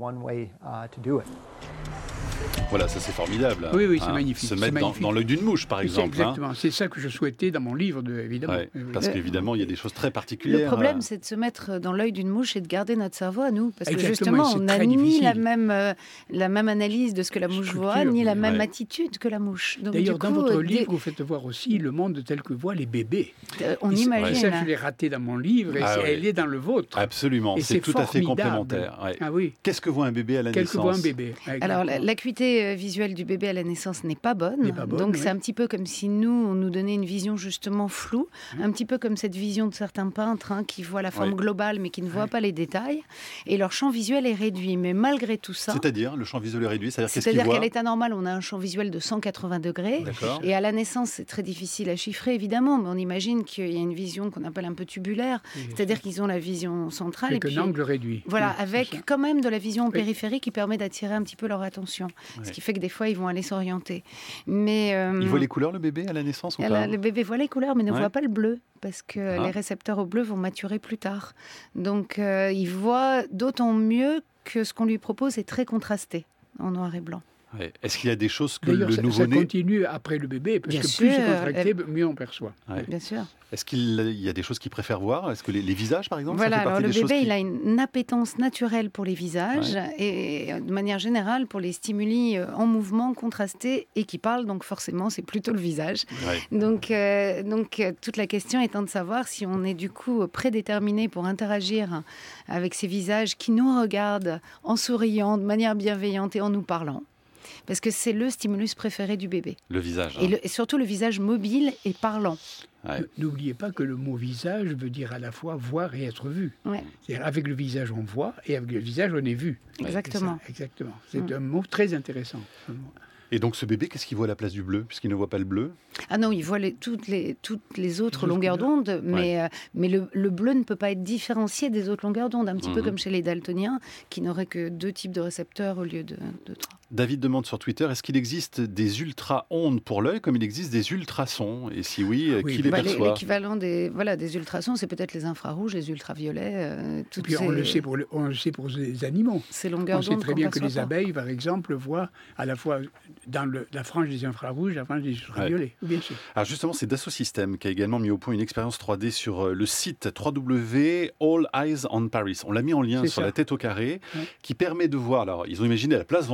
Voilà, ça c'est formidable. Oui, oui, c'est Hein, magnifique. Se c'est mettre dans, magnifique. dans l'œil d'une mouche, par C'est exemple. hein. exactement. C'est ça que je souhaitais dans mon livre, de, évidemment. Ouais, Oui, oui. parce Euh, qu'évidemment, il y a des choses très particulières. Le problème, c'est de se mettre dans l'œil d'une mouche et de garder notre cerveau à nous. Parce que Exactement, justement, et c'est on n'a très ni difficile. la même, euh, la même analyse de ce que la mouche voit, Structure, ni la même ouais. attitude que la mouche. Donc, D'ailleurs, du dans coup, votre euh, livre, des- vous faites voir aussi le monde tel que voient les bébés. euh, on Et c'est- imagine. Ça, je l'ai raté dans mon livre et Ah c'est- oui. elle est dans le vôtre. Absolument, Et c'est c'est tout à fait formidable. complémentaire. ouais. Ah oui. Qu'est-ce que voit un bébé à la Quel que naissance? voit un bébé. Alors, la- Exactement. l'acuité euh, visuelle du bébé à la naissance n'est pas bonne. N'est pas bonne, Donc, oui. c'est un petit peu comme si nous, on nous donnait une vision justement floue. Un petit peu comme cette vision de certains peintres hein, qui voient la forme Ouais. globale mais qui ne voient Ouais. pas les détails. Et leur champ visuel est réduit. Mais malgré tout ça, C'est-à-dire, le champ visuel est réduit, c'est-à-dire qu'est-ce qu'il c'est-à-dire voit? qu'à l'état normal, on a un champ visuel de cent quatre-vingts degrés. D'accord. Et à la naissance, c'est très difficile à chiffrer, évidemment, mais on imagine qu'il y a une vision qu'on appelle un peu tubulaire, Oui, c'est-à-dire qu'ils ont la vision centrale. Avec et puis, un angle réduit. Voilà, Oui, c'est avec ça. quand même de la vision Oui. périphérique qui permet d'attirer un petit peu leur attention. Ouais. Ce qui fait que des fois, ils vont aller s'orienter. Mais euh, Il voit les couleurs, le bébé, à la naissance ou elle pas? a- le bébé voit les couleurs, mais ne Ouais. voit pas le bleu, parce que Ah. les récepteurs au bleu vont maturer plus tard. Donc, euh, il voit d'autant mieux que ce qu'on lui propose est très contrasté, en noir et blanc. Ouais. Est-ce qu'il y a des choses que D'ailleurs, le ça, ça nouveau-né... continue après le bébé, parce Bien que sûr, plus c'est contracté, elle- mieux on perçoit. Ouais. Bien sûr. Est-ce qu'il y a des choses qu'il préfère voir? Est-ce que les, les visages, par exemple, Voilà, ça fait alors partie le des choses bébé, qui- il a une appétence naturelle pour les visages et euh, de manière générale pour les stimuli euh, en mouvement, contrastés et qui parlent, donc forcément c'est plutôt le visage. Ouais. Donc, euh, donc euh, toute la question étant de savoir si on est du coup prédéterminé pour interagir avec ces visages qui nous regardent en souriant, de manière bienveillante et en nous parlant. Parce que c'est le stimulus préféré du bébé. Le visage. Et, hein. le- et surtout le visage mobile et parlant. Ouais. N'oubliez pas que le mot visage veut dire à la fois voir et être vu. Ouais. C'est-à-dire avec le visage on voit et avec le visage on est vu. Exactement. C'est ça, exactement. C'est Mm. un mot très intéressant. Et donc ce bébé, qu'est-ce qu'il voit à la place du bleu, puisqu'il ne voit pas le bleu? Ah non, il voit les, toutes, les, toutes les autres Les autres longueurs couleurs. d'onde, mais, euh, mais le, le bleu ne peut pas être différencié des autres longueurs d'onde, un petit peu Mhm. comme chez les daltoniens, qui n'auraient que deux types de récepteurs au lieu de, de trois. David demande sur Twitter, est-ce qu'il existe des ultra-ondes pour l'œil comme il existe des ultrasons? Et si oui, Oui, qui les Bah, les- perçoit? L'équivalent des, voilà, des ultrasons, c'est peut-être les infrarouges, les ultraviolets, euh, Et toutes puis on ces, le sait pour le- on le sait pour les animaux. ces longueurs On sait d'onde très qu'on bien que perçoit les pas. abeilles, par exemple, voient à la fois dans le- la frange des infrarouges, la frange des ultraviolets. Bien sûr. Alors justement, c'est Dassault Systèmes qui a également mis au point une expérience trois D sur euh, le site w w w point All Eyes on Paris. On l'a mis en lien C'est sur ça. la tête au carré, Ouais. qui permet de voir, alors ils ont imaginé la place Vendôme, par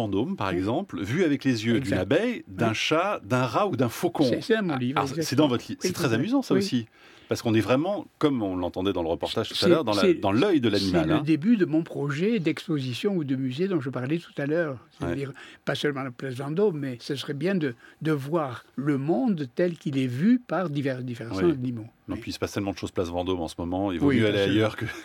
par exemple, vue avec les yeux Exact. d'une abeille, d'un Oui. chat, d'un rat ou d'un faucon. C'est- c'est dans mon livre, Alors, c'est exactement. dans votre livre. Oui, C'est très c'est amusant, ça oui. aussi. Parce qu'on est vraiment, comme on l'entendait dans le reportage tout à C'est- l'heure, dans, la- c'est- dans l'œil de C'est l'animal. le hein. début de mon projet d'exposition ou de musée dont je parlais tout à l'heure. C'est-à-dire, pas seulement la place Vendôme, mais ce serait bien de, de voir le monde tel qu'il est vu par divers, divers Oui. animaux. Non, puis il se passe tellement de choses place Vendôme en ce moment, il vaut Oui, mieux aller bien sûr. ailleurs que,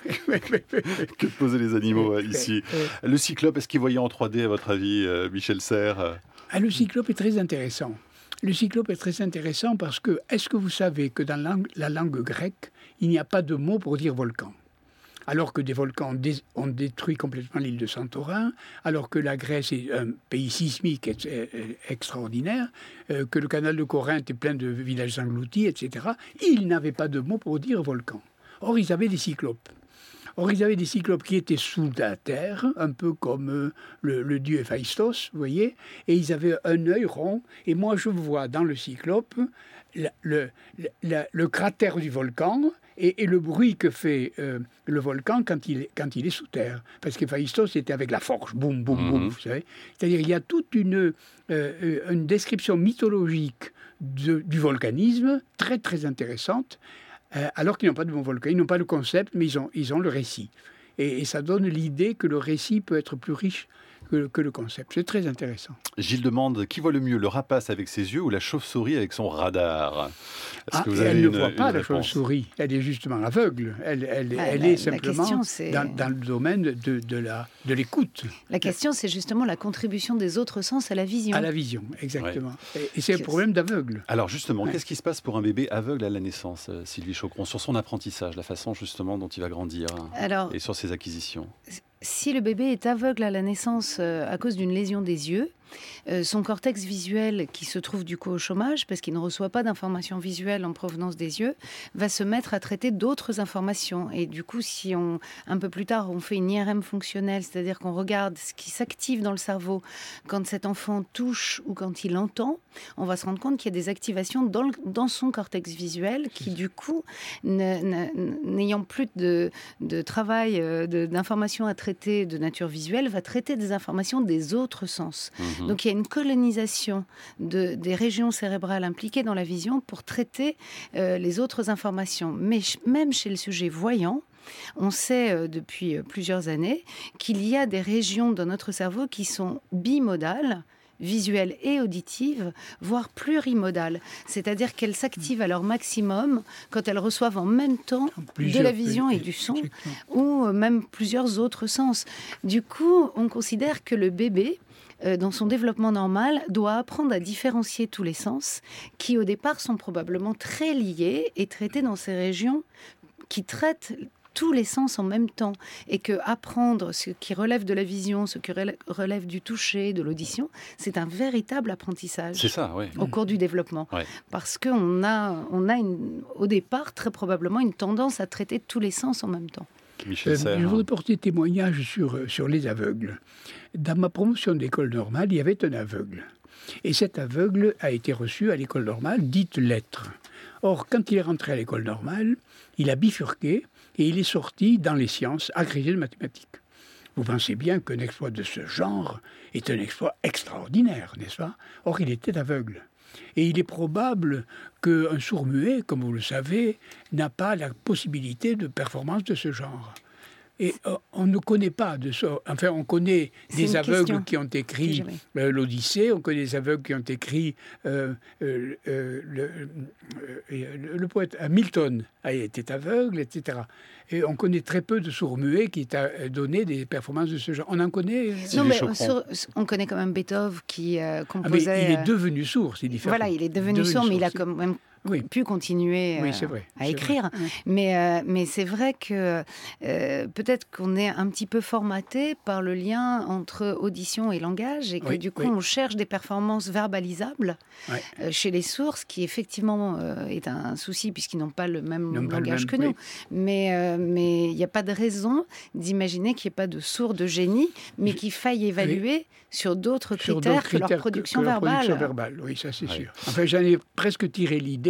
que de poser les animaux euh, ici. Le cyclope, est-ce qu'il voyait en trois D à votre avis, euh, Michel Serres euh Ah, le cyclope est très intéressant. Le cyclope est très intéressant parce que, est-ce que vous savez que dans la langue, la langue grecque, il n'y a pas de mot pour dire volcan? Alors que des volcans dé- ont détruit complètement l'île de Santorin, alors que la Grèce est un pays sismique ex- euh, extraordinaire, euh, que le canal de Corinthe est plein de villages engloutis, et cetera, ils n'avaient pas de mot pour dire volcan. Or, ils avaient des cyclopes. Or, ils avaient des cyclopes qui étaient sous la terre, un peu comme euh, le, le dieu Héphaïstos, vous voyez, et ils avaient un œil rond. Et moi, je vois dans le cyclope la- le, le, la- le cratère du volcan et, et le bruit que fait euh, le volcan quand il, est- quand il est sous terre. Parce qu'Héphaïstos était avec la forge, boum, boum, boum, Mhm. vous savez. C'est-à-dire, il y a toute une, euh, une description mythologique de- du volcanisme très, très intéressante. Euh, alors qu'ils n'ont pas de bon volcan. Ils n'ont pas le concept, mais ils ont, ils ont le récit. Et, et ça donne l'idée que le récit peut être plus riche que, que le concept. C'est très intéressant. Gilles demande, qui voit le mieux, le rapace avec ses yeux ou la chauve-souris avec son radar? Est-ce Ah, que vous et avez elle ne une- voit pas une la réponse? chauve-souris. Elle est justement aveugle. Elle, elle, Ah, elle la- est la simplement question, c'est- dans, dans le domaine de, de la- de l'écoute. La question, c'est justement la contribution des autres sens à la vision. À la vision, exactement. Et, et c'est un problème d'aveugle. Alors justement, Ouais. qu'est-ce qui se passe pour un bébé aveugle à la naissance, euh, Sylvie Chocron, sur son apprentissage, la façon justement dont il va grandir hein, Alors- et sur ses acquisitions? Si le bébé est aveugle à la naissance euh, à cause d'une lésion des yeux, euh, son cortex visuel, qui se trouve du coup au chômage, parce qu'il ne reçoit pas d'informations visuelles en provenance des yeux, va se mettre à traiter d'autres informations. Et du coup, si on, un peu plus tard, on fait une I R M fonctionnelle, c'est-à-dire qu'on regarde ce qui s'active dans le cerveau quand cet enfant touche ou quand il entend, on va se rendre compte qu'il y a des activations dans, le- dans son cortex visuel qui, du coup, ne- ne- n'ayant plus de, de travail, euh, de- d'informations à traiter de nature visuelle, va traiter des informations des autres sens. Mhm. Donc il y a une colonisation de, des régions cérébrales impliquées dans la vision pour traiter euh, les autres informations. Mais ch- même chez le sujet voyant, on sait euh, depuis euh, plusieurs années qu'il y a des régions dans notre cerveau qui sont bimodales, visuelles et auditives, voire plurimodales. C'est-à-dire qu'elles s'activent à leur maximum quand elles reçoivent en même temps de plusieurs, la vision oui, et du son, ou euh, même plusieurs autres sens. Du coup, on considère que le bébé, euh, dans son développement normal, doit apprendre à différencier tous les sens, qui au départ sont probablement très liés et traités dans ces régions qui traitent tous les sens en même temps, et que apprendre ce qui relève de la vision, ce qui relè- relève du toucher, de l'audition, c'est un véritable apprentissage. C'est ça, oui. Au cours du développement. Ouais. Parce qu'on a, on a une, au départ, très probablement, une tendance à traiter tous les sens en même temps. Michel Euh, Serres. je voudrais porter témoignage sur, euh, sur les aveugles. Dans ma promotion d'école normale, il y avait un aveugle. Et cet aveugle a été reçu à l'école normale, dite lettres. Or, quand il est rentré à l'école normale, il a bifurqué et il est sorti dans les sciences, agrégé de mathématiques. Vous pensez bien qu'un exploit de ce genre est un exploit extraordinaire, n'est-ce pas? Or, il était aveugle. Et il est probable qu'un sourd-muet, comme vous le savez, n'a pas la possibilité de performance de ce genre. Et euh, on ne connaît pas de ça. Enfin, on connaît C'est des une aveugles question qui ont que écrit j'avais. euh, l'Odyssée, on connaît des aveugles qui ont écrit euh, euh, euh, le, euh, le- le poète Milton a été aveugle, et cetera. Et on connaît très peu de sourds-muets qui t'a donné des performances de ce genre. On en connaît. euh, Non, mais euh, sur- on connaît quand même Beethoven qui euh, Ah, mais composait... il est euh, devenu sourd, c'est différent. Voilà, il est devenu sourd, mais il a c'est- quand même pu continuer Oui, euh, c'est vrai, à c'est écrire. vrai. Mais, euh, mais c'est vrai que euh, peut-être qu'on est un petit peu formaté par le lien entre audition et langage et que Oui, du coup oui. on cherche des performances verbalisables Ouais. euh, chez les sourds, ce qui effectivement euh, est un souci puisqu'ils n'ont pas le même N'ont pas le langage même, que oui. nous. Mais euh, mais il n'y a pas de raison d'imaginer qu'il n'y ait pas de sourds de génie, mais qu'il faille évaluer sur d'autres Sur critères d'autres que leur critères production que leur verbale. production verbale. Oui, ça c'est Ouais. sûr. Enfin, j'en ai presque tiré l'idée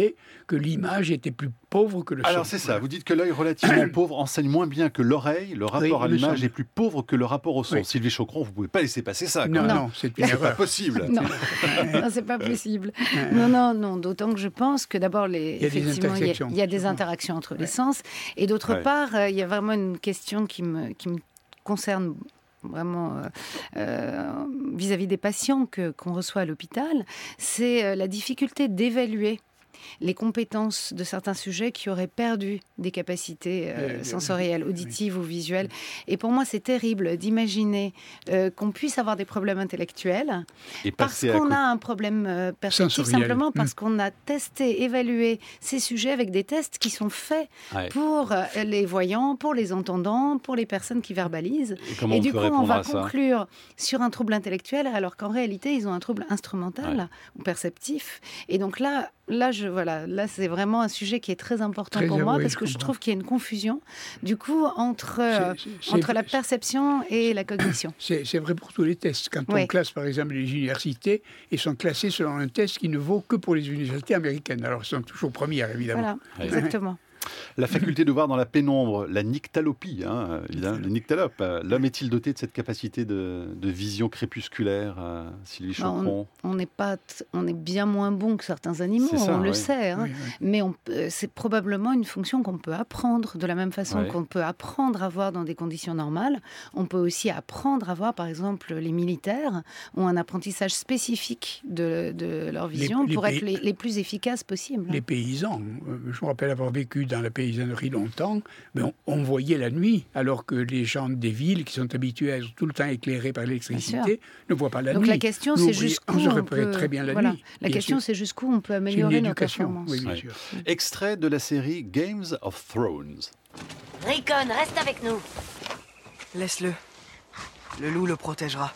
l'idée que l'image était plus pauvre que le son. Alors c'est ça, vous dites que l'œil relativement pauvre enseigne moins bien que l'oreille, le rapport Oui, à il me l'image semble. est plus pauvre que le rapport au son. Oui. Sylvie Choqueron, vous ne pouvez pas laisser passer ça. quand Non, même. non, c'est une C'est pas erreur. possible. Non, non c'est pas possible. Non, non, non. D'autant que je pense que d'abord, les, Il y a des effectivement, il y a, intersections. il y a des interactions entre les sens. Et d'autre Ouais. part, euh, il y a vraiment une question qui me, qui me concerne vraiment euh, euh, vis-à-vis des patients que, qu'on reçoit à l'hôpital, c'est euh, la difficulté d'évaluer les compétences de certains sujets qui auraient perdu des capacités euh, Euh, sensorielles, oui. auditives ou visuelles. Et pour moi, c'est terrible d'imaginer euh, qu'on puisse avoir des problèmes intellectuels Et parce passer à qu'on côté- a un problème euh, perceptif, Sensoriel. simplement parce Mm. qu'on a testé, évalué ces sujets avec des tests qui sont faits Ouais. pour euh, les voyants, pour les entendants, pour les personnes qui verbalisent. Et comment Et on du peut coup, on répondre va à ça? conclure sur un trouble intellectuel, alors qu'en réalité, ils ont un trouble instrumental Ouais. ou perceptif. Et donc là, là, je, voilà, là, c'est vraiment un sujet qui est très important Très pour bien, moi oui, parce je que je comprends. trouve qu'il y a une confusion, du coup, entre, euh, C'est- c'est- entre c'est- la perception et la cognition. C'est c'est vrai pour tous les tests. Quand Oui. on classe, par exemple, les universités, ils sont classés selon un test qui ne vaut que pour les universités américaines. Alors, ils sont toujours premières, évidemment. Voilà, Ouais. exactement. La faculté de voir dans la pénombre, la nyctalopie, hein, évidemment, le nyctalope. euh, L'homme est-il doté de cette capacité de, de vision crépusculaire, euh, Sylvie Bah, Choqueron? On n'est pas, t- on est bien moins bon que certains animaux, C'est ça, on le oui. sait. hein. Oui, oui. Mais on peut- c'est probablement une fonction qu'on peut apprendre de la même façon Ouais. qu'on peut apprendre à voir dans des conditions normales. On peut aussi apprendre à voir, par exemple, les militaires ont un apprentissage spécifique de, de leur Les- vision les pour pays- être les, les plus efficaces possibles. Les paysans, euh, je me rappelle avoir vécu dans la paysannerie longtemps, mais on, on voyait la nuit, alors que les gens des villes qui sont habitués à être tout le temps éclairés par l'électricité ne voient pas la Donc nuit. la question, Nous, c'est on voyait- jusqu'où on se on repérait peut... très bien la voilà. nuit. La bien question, sûr. c'est jusqu'où on peut C'est une améliorer nos éducation, performances. oui, bien Ouais. sûr. Extrait de la série Games of Thrones. Rickon, reste avec nous. Laisse-le. Le loup le protégera.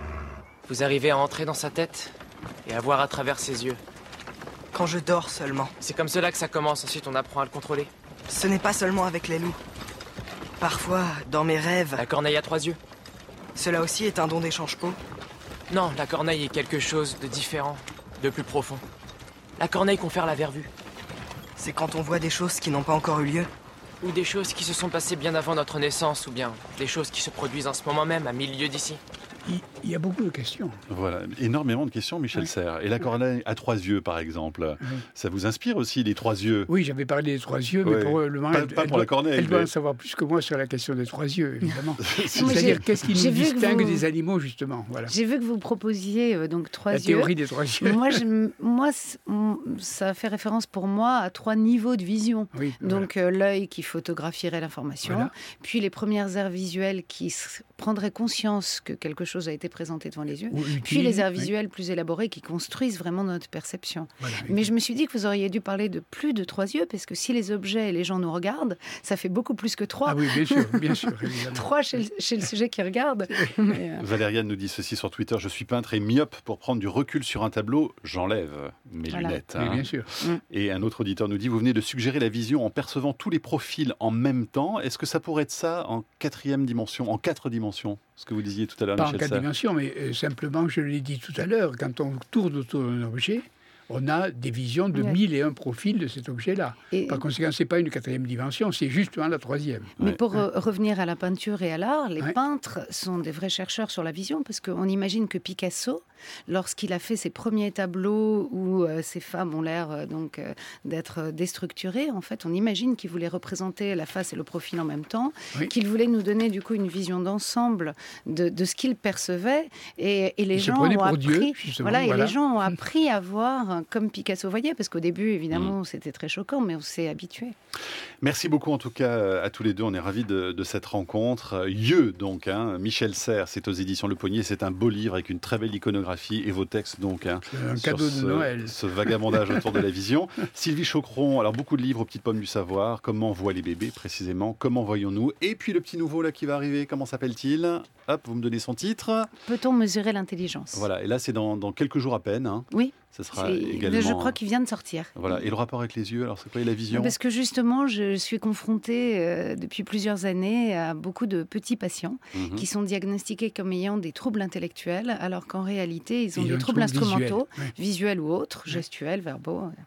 Vous arrivez à entrer dans sa tête et à voir à travers ses yeux. Quand je dors seulement. C'est comme cela que ça commence, ensuite on apprend à le contrôler. Ce n'est pas seulement avec les loups. Parfois, dans mes rêves... La corneille à trois yeux. Cela aussi est un don d'échange peau. Non, la corneille est quelque chose de différent, de plus profond. La corneille confère la vervue. C'est quand on voit des choses qui n'ont pas encore eu lieu. Ou des choses qui se sont passées bien avant notre naissance, ou bien des choses qui se produisent en ce moment même, à mille lieues d'ici. Il, il y a beaucoup de questions. Voilà, énormément de questions, Michel Oui. Serres. Et la corneille à trois yeux, par exemple, Oui. ça vous inspire aussi, les trois yeux? Oui, j'avais parlé des trois yeux, Ouais. mais probablement... Pas- elle, pas elle pour doit, la corneille, Elle doit mais- en savoir plus que moi sur la question des trois yeux, évidemment. Moi, C'est-à-dire, j'ai- qu'est-ce qui j'ai nous vu que distingue vous- des animaux, justement. Voilà. J'ai vu que vous proposiez euh, donc trois La yeux. théorie des trois yeux. Moi, je- moi, c- m- ça fait référence pour moi à trois niveaux de vision. Oui, Donc euh, l'œil qui photographierait l'information, Voilà. puis les premières aires visuelles qui s- prendraient conscience que quelque chose a été présenté devant les yeux, Ou puis utile, les aires oui. visuelles plus élaborées qui construisent vraiment notre perception. Voilà, Mais je me suis dit que vous auriez dû parler de plus de trois yeux, parce que si les objets et les gens nous regardent, ça fait beaucoup plus que trois. Ah oui, bien sûr, bien sûr, évidemment. Trois chez le, chez le sujet qui regarde. Mais, euh, Valériane nous dit ceci sur Twitter: je suis peintre et myope, pour prendre du recul sur un tableau, j'enlève mes Voilà. lunettes. Oui, hein. bien sûr. Mm. Et un autre auditeur nous dit: vous venez de suggérer la vision en percevant tous les profils en même temps. Est-ce que ça pourrait être ça en quatrième dimension, en quatre dimensions, ce que vous disiez tout à l'heure, Pas en Michel quatre Serres? dimensions, mais euh, simplement, je l'ai dit tout à l'heure, quand on tourne autour d'un objet, on a des visions de Ouais. mille et un profils de cet objet-là. Et- Par conséquent, ce n'est pas une quatrième dimension, c'est justement la troisième. Mais Ouais. pour euh, revenir à la peinture et à l'art, les Ouais. peintres sont des vrais chercheurs sur la vision, parce qu'on imagine que Picasso, lorsqu'il a fait ses premiers tableaux où euh, ces femmes ont l'air euh, donc euh, d'être euh, déstructurées, en fait, on imagine qu'il voulait représenter la face et le profil en même temps, Oui. qu'il voulait nous donner du coup une vision d'ensemble de, de ce qu'il percevait, et, et les Il se gens prenait ont pour appris, Dieu, justement, voilà, et voilà. les gens ont appris à voir euh, comme Picasso voyait, parce qu'au début, évidemment, c'était très choquant, mais on s'est habitué. Merci beaucoup en tout cas à tous les deux, on est ravis de, de cette rencontre. Yeux donc, hein. Michel Serres, c'est aux éditions Le Poignet, c'est un beau livre avec une très belle iconographie et vos textes donc, hein, C'est un sur cadeau de ce, Noël. ce vagabondage autour de la vision. Sylvie Choqueron, alors beaucoup de livres aux petites pommes du savoir, comment voient les bébés précisément, comment voyons-nous, et puis le petit nouveau là qui va arriver, comment s'appelle-t-il? Hop, vous me donnez son titre. Peut-on mesurer l'intelligence? Voilà, et là c'est dans, dans quelques jours à peine, hein. Oui. Ce sera C'est- également... Je crois qu'il vient de sortir. Voilà, et le rapport avec les yeux, alors c'est quoi la vision? Parce que justement, je suis confrontée euh, depuis plusieurs années à beaucoup de petits patients Mhm. qui sont diagnostiqués comme ayant des troubles intellectuels, alors qu'en réalité, ils ont Ils des ont un troubles trouble visuel, instrumentaux, oui. visuels ou autres, gestuels, verbaux.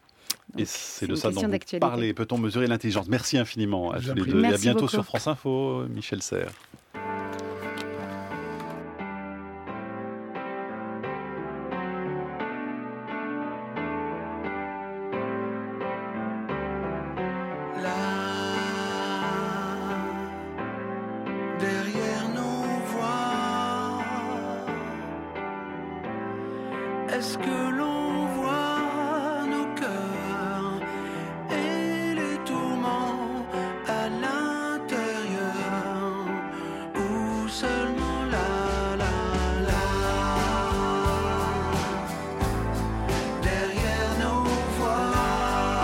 Et c'est de une ça dont question vous d'actualité. parlez. Peut-on mesurer l'intelligence? Merci infiniment à Je tous vous en les prie. deux. Et à Merci bientôt beaucoup. sur France Info, Michel Serres. Derrière nos voix, est-ce que l'on voit nos cœurs et les tourments à l'intérieur, ou seulement là, là, là? Derrière nos voix,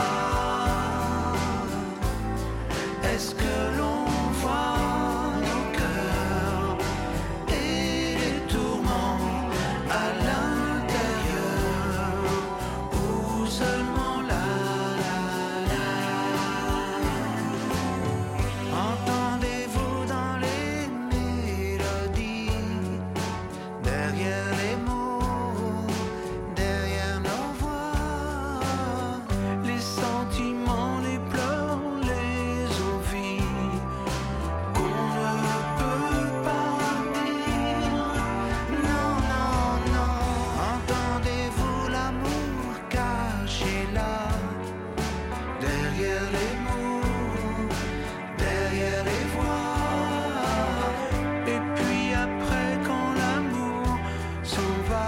est-ce que l'on voit nos cœurs et les tourments à l'intérieur, ou seulement là, là, là? Entendez-vous dans les mélodies, derrière les mots, derrière nos voix, les sentiments, les pleurs, les envies qu'on ne peut pas dire? Non, non, non. Entendez-vous l'amour caché là, derrière les mots, derrière les voix? Et puis après quand l'amour s'en va,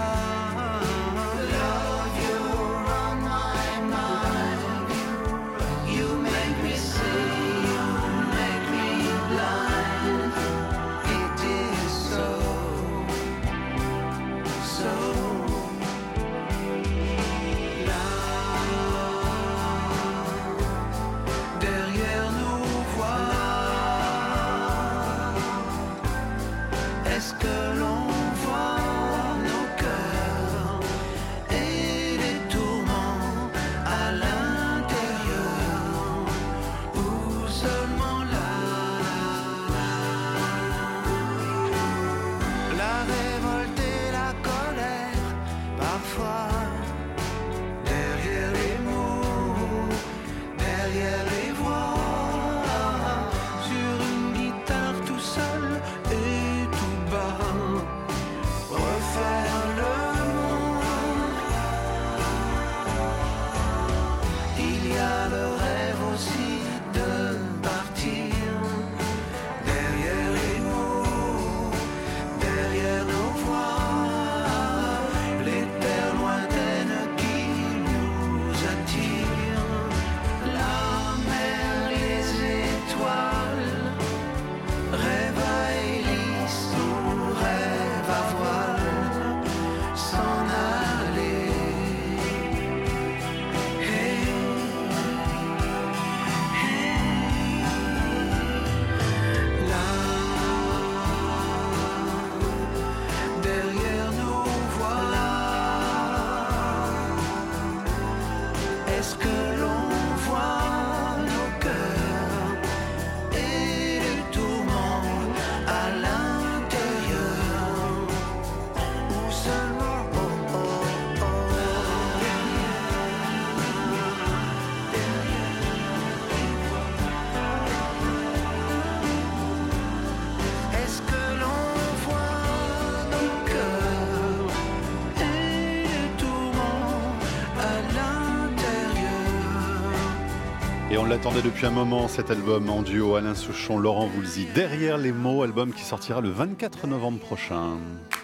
love you on my mind, you make me see, you make me blind. It is so, so là, derrière nos voix, est-ce que l'on voit nos cœurs et les tourments à l'intérieur, ou seulement là, la révolte et la colère, parfois derrière les mots, derrière les voix, sur une guitare tout seul et tout bas, refaire le monde. Il y a le rêve aussi de partir, derrière les mots, derrière nos voix, les terres lointaines qui nous attirent, la mer, les étoiles, rêve à hélice ou rêve à voile, s'en aller. Hey, là, derrière nos voix, est-ce que l'on voit nos cœurs et les tourments à l'intérieur, ou seulement oh, oh, oh, est-ce que l'on voit nos cœurs et les tourments à l'intérieur? Et on l'attendait depuis un moment, cet album en duo Alain Souchon, Laurent Voulzy. Derrière les mots, album qui sortira le vingt-quatre novembre prochain.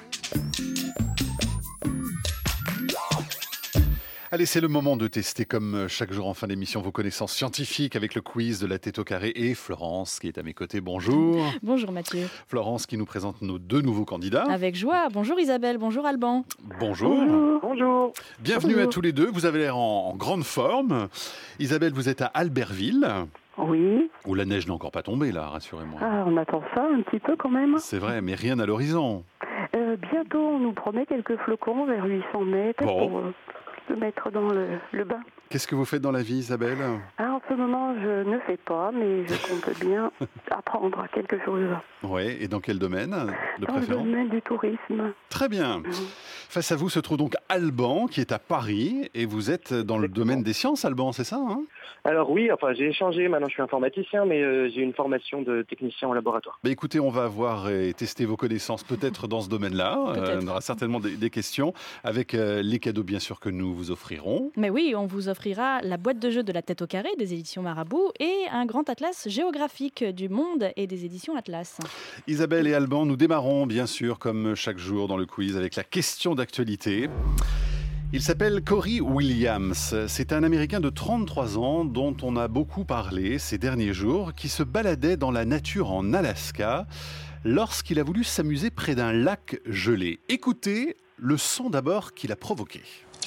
Allez, c'est le moment de tester comme chaque jour en fin d'émission vos connaissances scientifiques avec le quiz de la tête au carré et Florence qui est à mes côtés. Bonjour. Bonjour Mathieu. Florence qui nous présente nos deux nouveaux candidats. Avec joie. Bonjour Isabelle, bonjour Alban. Bonjour. Bonjour. Bienvenue Bonjour. à tous les deux. Vous avez l'air en, en grande forme. Isabelle, vous êtes à Albertville. Oui. Où la neige n'est encore pas tombée là, rassurez-moi. Ah, on attend ça un petit peu quand même. C'est vrai, mais rien à l'horizon. Euh, bientôt, on nous promet quelques flocons vers huit cents mètres Bon. pour euh, se mettre dans le, le bain. Qu'est-ce que vous faites dans la vie, Isabelle? Ah, en fait, ce moment, je ne fais pas, mais je compte bien apprendre quelque chose. Oui, et dans quel domaine de Dans le préférence? domaine du tourisme. Très bien. Mhm. Face à vous se trouve donc Alban, qui est à Paris, et vous êtes dans le domaine des sciences, Alban, c'est ça hein? Alors oui, enfin j'ai échangé, maintenant je suis informaticien, mais euh, j'ai une formation de technicien en laboratoire. Bah écoutez, on va voir et tester vos connaissances peut-être dans ce domaine-là. Euh, on aura certainement des, des questions avec euh, les cadeaux bien sûr que nous vous offrirons. Mais oui, on vous offrira la boîte de jeu de la tête au carré des éditions Marabout et un grand atlas géographique du monde et des éditions Atlas. Isabelle et Alban, nous démarrons bien sûr comme chaque jour dans le quiz avec la question d'actualité. Il s'appelle Corey Williams. C'est un Américain de trente-trois ans dont on a beaucoup parlé ces derniers jours, qui se baladait dans la nature en Alaska lorsqu'il a voulu s'amuser près d'un lac gelé. Écoutez le son d'abord qu'il a provoqué.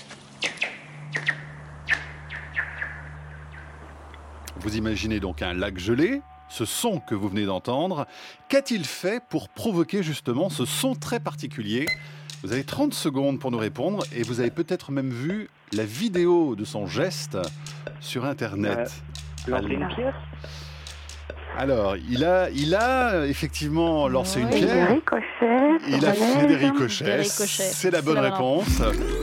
Vous imaginez donc un lac gelé, ce son que vous venez d'entendre. Qu'a-t-il fait pour provoquer justement ce son très particulier ? Vous avez trente secondes pour nous répondre et vous avez peut-être même vu la vidéo de son geste sur Internet. Euh, lancer une pierre ? Alors, il a, il a effectivement lancé une Oui, des pierre. ricochets. Il a fait des ricochets. Des ricochets. C'est la bonne C'est la bonne réponse.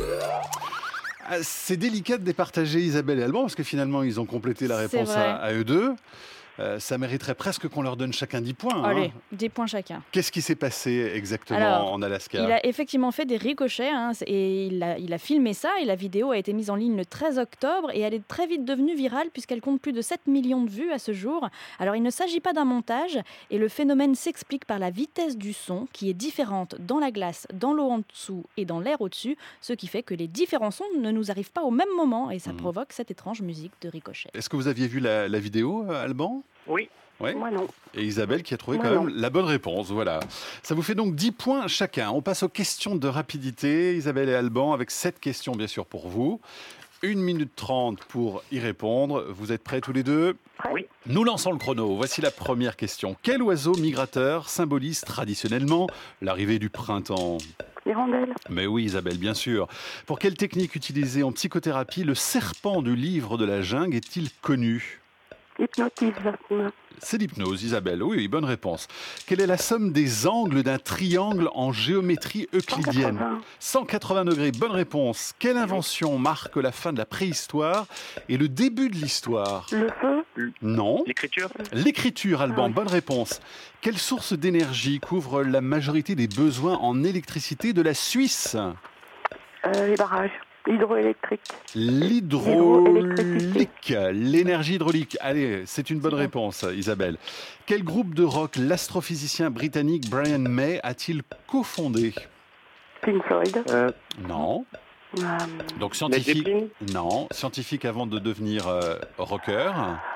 Ah, c'est délicat de départager Isabelle et Alban parce que finalement, ils ont complété la C'est réponse vrai. à, à eux deux. Euh, ça mériterait presque qu'on leur donne chacun dix points. hein. Allez, dix points chacun. Qu'est-ce qui s'est passé exactement Alors, en Alaska? Il a effectivement fait des ricochets hein, et il a, il a filmé ça et la vidéo a été mise en ligne le treize octobre et elle est très vite devenue virale puisqu'elle compte plus de sept millions de vues à ce jour. Alors il ne s'agit pas d'un montage et le phénomène s'explique par la vitesse du son qui est différente dans la glace, dans l'eau en dessous et dans l'air au-dessus, ce qui fait que les différents sons ne nous arrivent pas au même moment et ça Mmh. provoque cette étrange musique de ricochet. Est-ce que vous aviez vu la, la vidéo, Alban? Oui. Ouais. Moi non. Et Isabelle qui a trouvé Moi quand non. même la bonne réponse. Voilà. Ça vous fait donc dix points chacun. On passe aux questions de rapidité. Isabelle et Alban avec sept questions bien sûr pour vous. une minute trente pour y répondre. Vous êtes prêts tous les deux? Oui. Nous lançons le chrono. Voici la première question. Quel oiseau migrateur symbolise traditionnellement l'arrivée du printemps? L'hirondelle. Mais oui, Isabelle, bien sûr. Pour quelle technique utilisée en psychothérapie le serpent du livre de la jungle est-il connu? Hypnotisme. C'est l'hypnose, Isabelle. Oui, oui, bonne réponse. Quelle est la somme des angles d'un triangle en géométrie euclidienne? cent quatre-vingts degrés, bonne réponse. Quelle invention marque la fin de la préhistoire et le début de l'histoire? Le feu. Non. L'écriture. L'écriture, Alban, bonne réponse. Quelle source d'énergie couvre la majorité des besoins en électricité de la Suisse? Euh, les barrages. Hydroélectrique. L'hydraulique, l'énergie hydraulique. Allez, c'est une bonne réponse, Isabelle. Quel groupe de rock l'astrophysicien britannique Brian May a-t-il cofondé? Pink Floyd. Euh, Non. Euh, Donc Led scientifique. Zeppelin. Non, scientifique avant de devenir euh, rocker.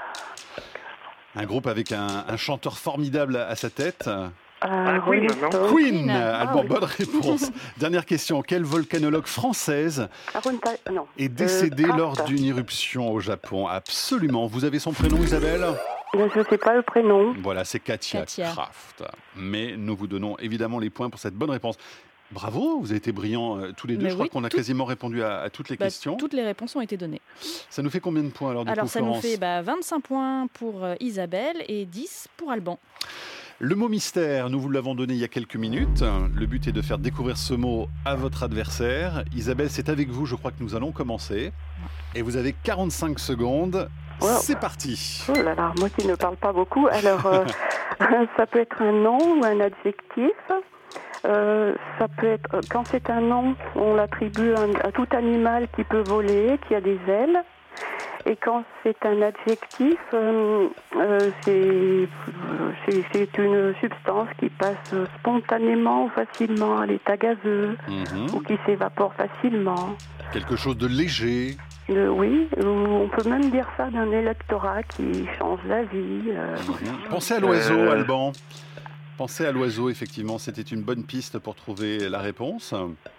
Un groupe avec un, un chanteur formidable à sa tête. euh, Queen, Rolling non Stone. Queen. Ah, Alban, oui. bonne réponse. Dernière question. Quelle volcanologue française Aaron Ta- non. est décédée Euh, lors Kraft. d'une éruption au Japon? Absolument. Vous avez son prénom, Isabelle? Ben, je ne sais pas le prénom. Voilà, c'est Katia, Katia. Kraft. Mais nous vous donnons évidemment les points pour cette bonne réponse. Bravo, vous avez été brillants euh, tous les deux. Mais Je crois oui, qu'on a tout- quasiment répondu à, à toutes les Bah, questions. toutes les réponses ont été données. Ça nous fait combien de points alors du Alors coup, ça nous Florence? fait bah, vingt-cinq points pour euh, Isabelle et dix pour Alban. Le mot mystère, nous vous l'avons donné il y a quelques minutes. Le but est de faire découvrir ce mot à votre adversaire. Isabelle, c'est avec vous, je crois que nous allons commencer. Et vous avez quarante-cinq secondes. Wow. C'est parti. Oh là là, moi qui ne parle pas beaucoup. Alors, euh, ça peut être un nom ou un adjectif. Euh, ça peut être, euh, quand c'est un nom, on l'attribue à, à tout animal qui peut voler, qui a des ailes. Et quand c'est un adjectif, euh, euh, c'est, c'est, c'est une substance qui passe spontanément ou facilement à l'état gazeux Mhm. ou qui s'évapore facilement. Quelque chose de léger. Euh, oui, ou on peut même dire ça d'un électorat qui change la vie. euh, Pensez à l'oiseau, Euh. Alban. Pensez à l'oiseau, effectivement. C'était une bonne piste pour trouver la réponse.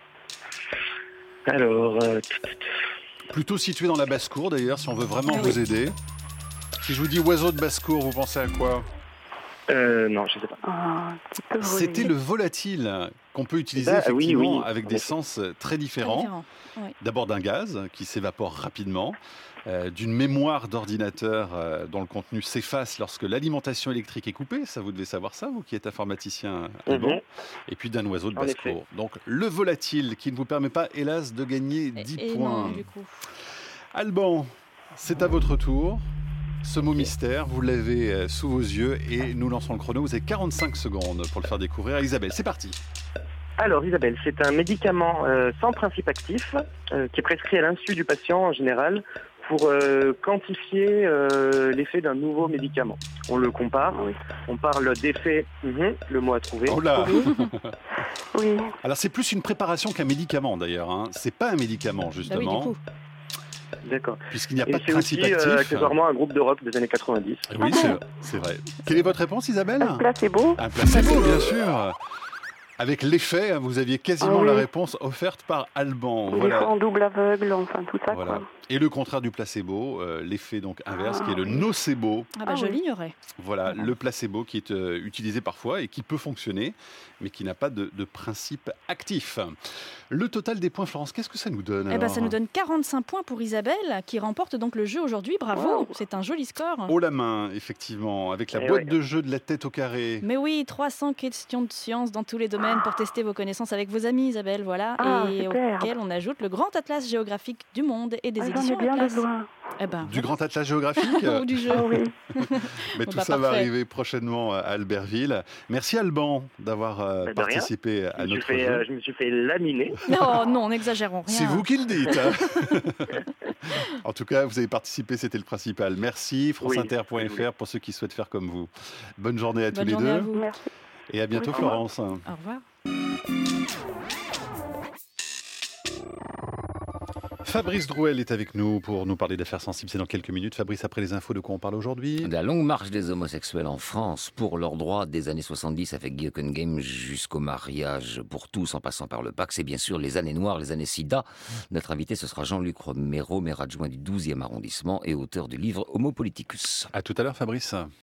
Alors, euh, Plutôt situé dans la basse-cour, d'ailleurs, si on veut vraiment Ah vous oui. aider. Si je vous dis oiseau de basse-cour, vous pensez à quoi? Euh, non, je ne sais pas. Ah, tu peux C'était le volatile qu'on peut utiliser Ah, effectivement oui, oui, avec en des effet. sens très différents. Différent, oui. D'abord d'un gaz qui s'évapore rapidement, euh, d'une mémoire d'ordinateur euh, dont le contenu s'efface lorsque l'alimentation électrique est coupée. Ça, vous devez savoir ça, vous qui êtes informaticien Alban. Mhm. Et puis d'un oiseau de En effet. basse-cour. Donc le volatile qui ne vous permet pas, hélas, de gagner dix Et points. non, du coup. Alban, c'est à votre tour. Ce mot mystère, vous l'avez euh, sous vos yeux et nous lançons le chrono. Vous avez quarante-cinq secondes pour le faire découvrir à Isabelle. C'est parti. Alors Isabelle, c'est un médicament euh, sans principe actif euh, qui est prescrit à l'insu du patient en général pour euh, quantifier euh, l'effet d'un nouveau médicament. On le compare, on parle d'effet, mhm, le mot à trouver. Oh là Oui. Alors c'est plus une préparation qu'un médicament d'ailleurs. Hein. C'est pas un médicament justement. Bah oui, du coup. D'accord. Puisqu'il n'y a Et pas de c'est principe aussi actif. euh, accessoirement un groupe de rock des années quatre-vingt-dix. Oui, c'est, c'est vrai. Quelle est votre réponse, Isabelle? Un placebo. Un placebo, bien sûr. Avec l'effet, hein, vous aviez quasiment Ah oui. la réponse offerte par Alban. Les Voilà. fois en double aveugle, enfin tout ça, Voilà. quoi. Et le contraire du placebo, euh, l'effet donc inverse, qui est le nocebo. Ah bah, je l'ignorais. Voilà, le placebo qui est euh, utilisé parfois et qui peut fonctionner, mais qui n'a pas de, de principe actif. Le total des points, Florence, qu'est-ce que ça nous donne Eh ben, alors ça nous donne quarante-cinq points pour Isabelle, qui remporte donc le jeu aujourd'hui. Bravo, c'est un joli score. Haut la main, effectivement, avec la Eh boîte ouais. de jeu de la tête au carré. Mais oui, trois cents questions de science dans tous les domaines pour tester vos connaissances avec vos amis, Isabelle, voilà. Ah, et superbe. auquel on ajoute le grand atlas géographique du monde et des Ah, j'en ai éditions bien Atlas. besoin. Eh ben, Du grand atlas géographique Ou du jeu. Ah oui. Mais Bon, tout bah, ça va parfait. arriver prochainement à Albertville. Merci Alban d'avoir euh, Bah, de rien. participé à Je me, suis notre fait, jeu. euh, je me suis fait laminer. Non, non, n'exagérons rien. C'est vous qui le dites. hein. En tout cas, vous avez participé, c'était le principal. Merci, franceinter point f r pour ceux qui souhaitent faire comme vous. Bonne journée à Bonne tous journée les à deux. vous. Merci. Et à bientôt, Au revoir. Florence. Au revoir. Fabrice Drouel est avec nous pour nous parler d'affaires sensibles. C'est dans quelques minutes. Fabrice, après les infos, de quoi on parle aujourd'hui? De la longue marche des homosexuels en France pour leurs droits des années soixante-dix avec Guy Hockenheim jusqu'au mariage pour tous en passant par le Pax. Et bien sûr, les années noires, les années sida. Notre invité, ce sera Jean-Luc Romero, maire adjoint du douzième arrondissement et auteur du livre Homo Politicus. À tout à l'heure, Fabrice.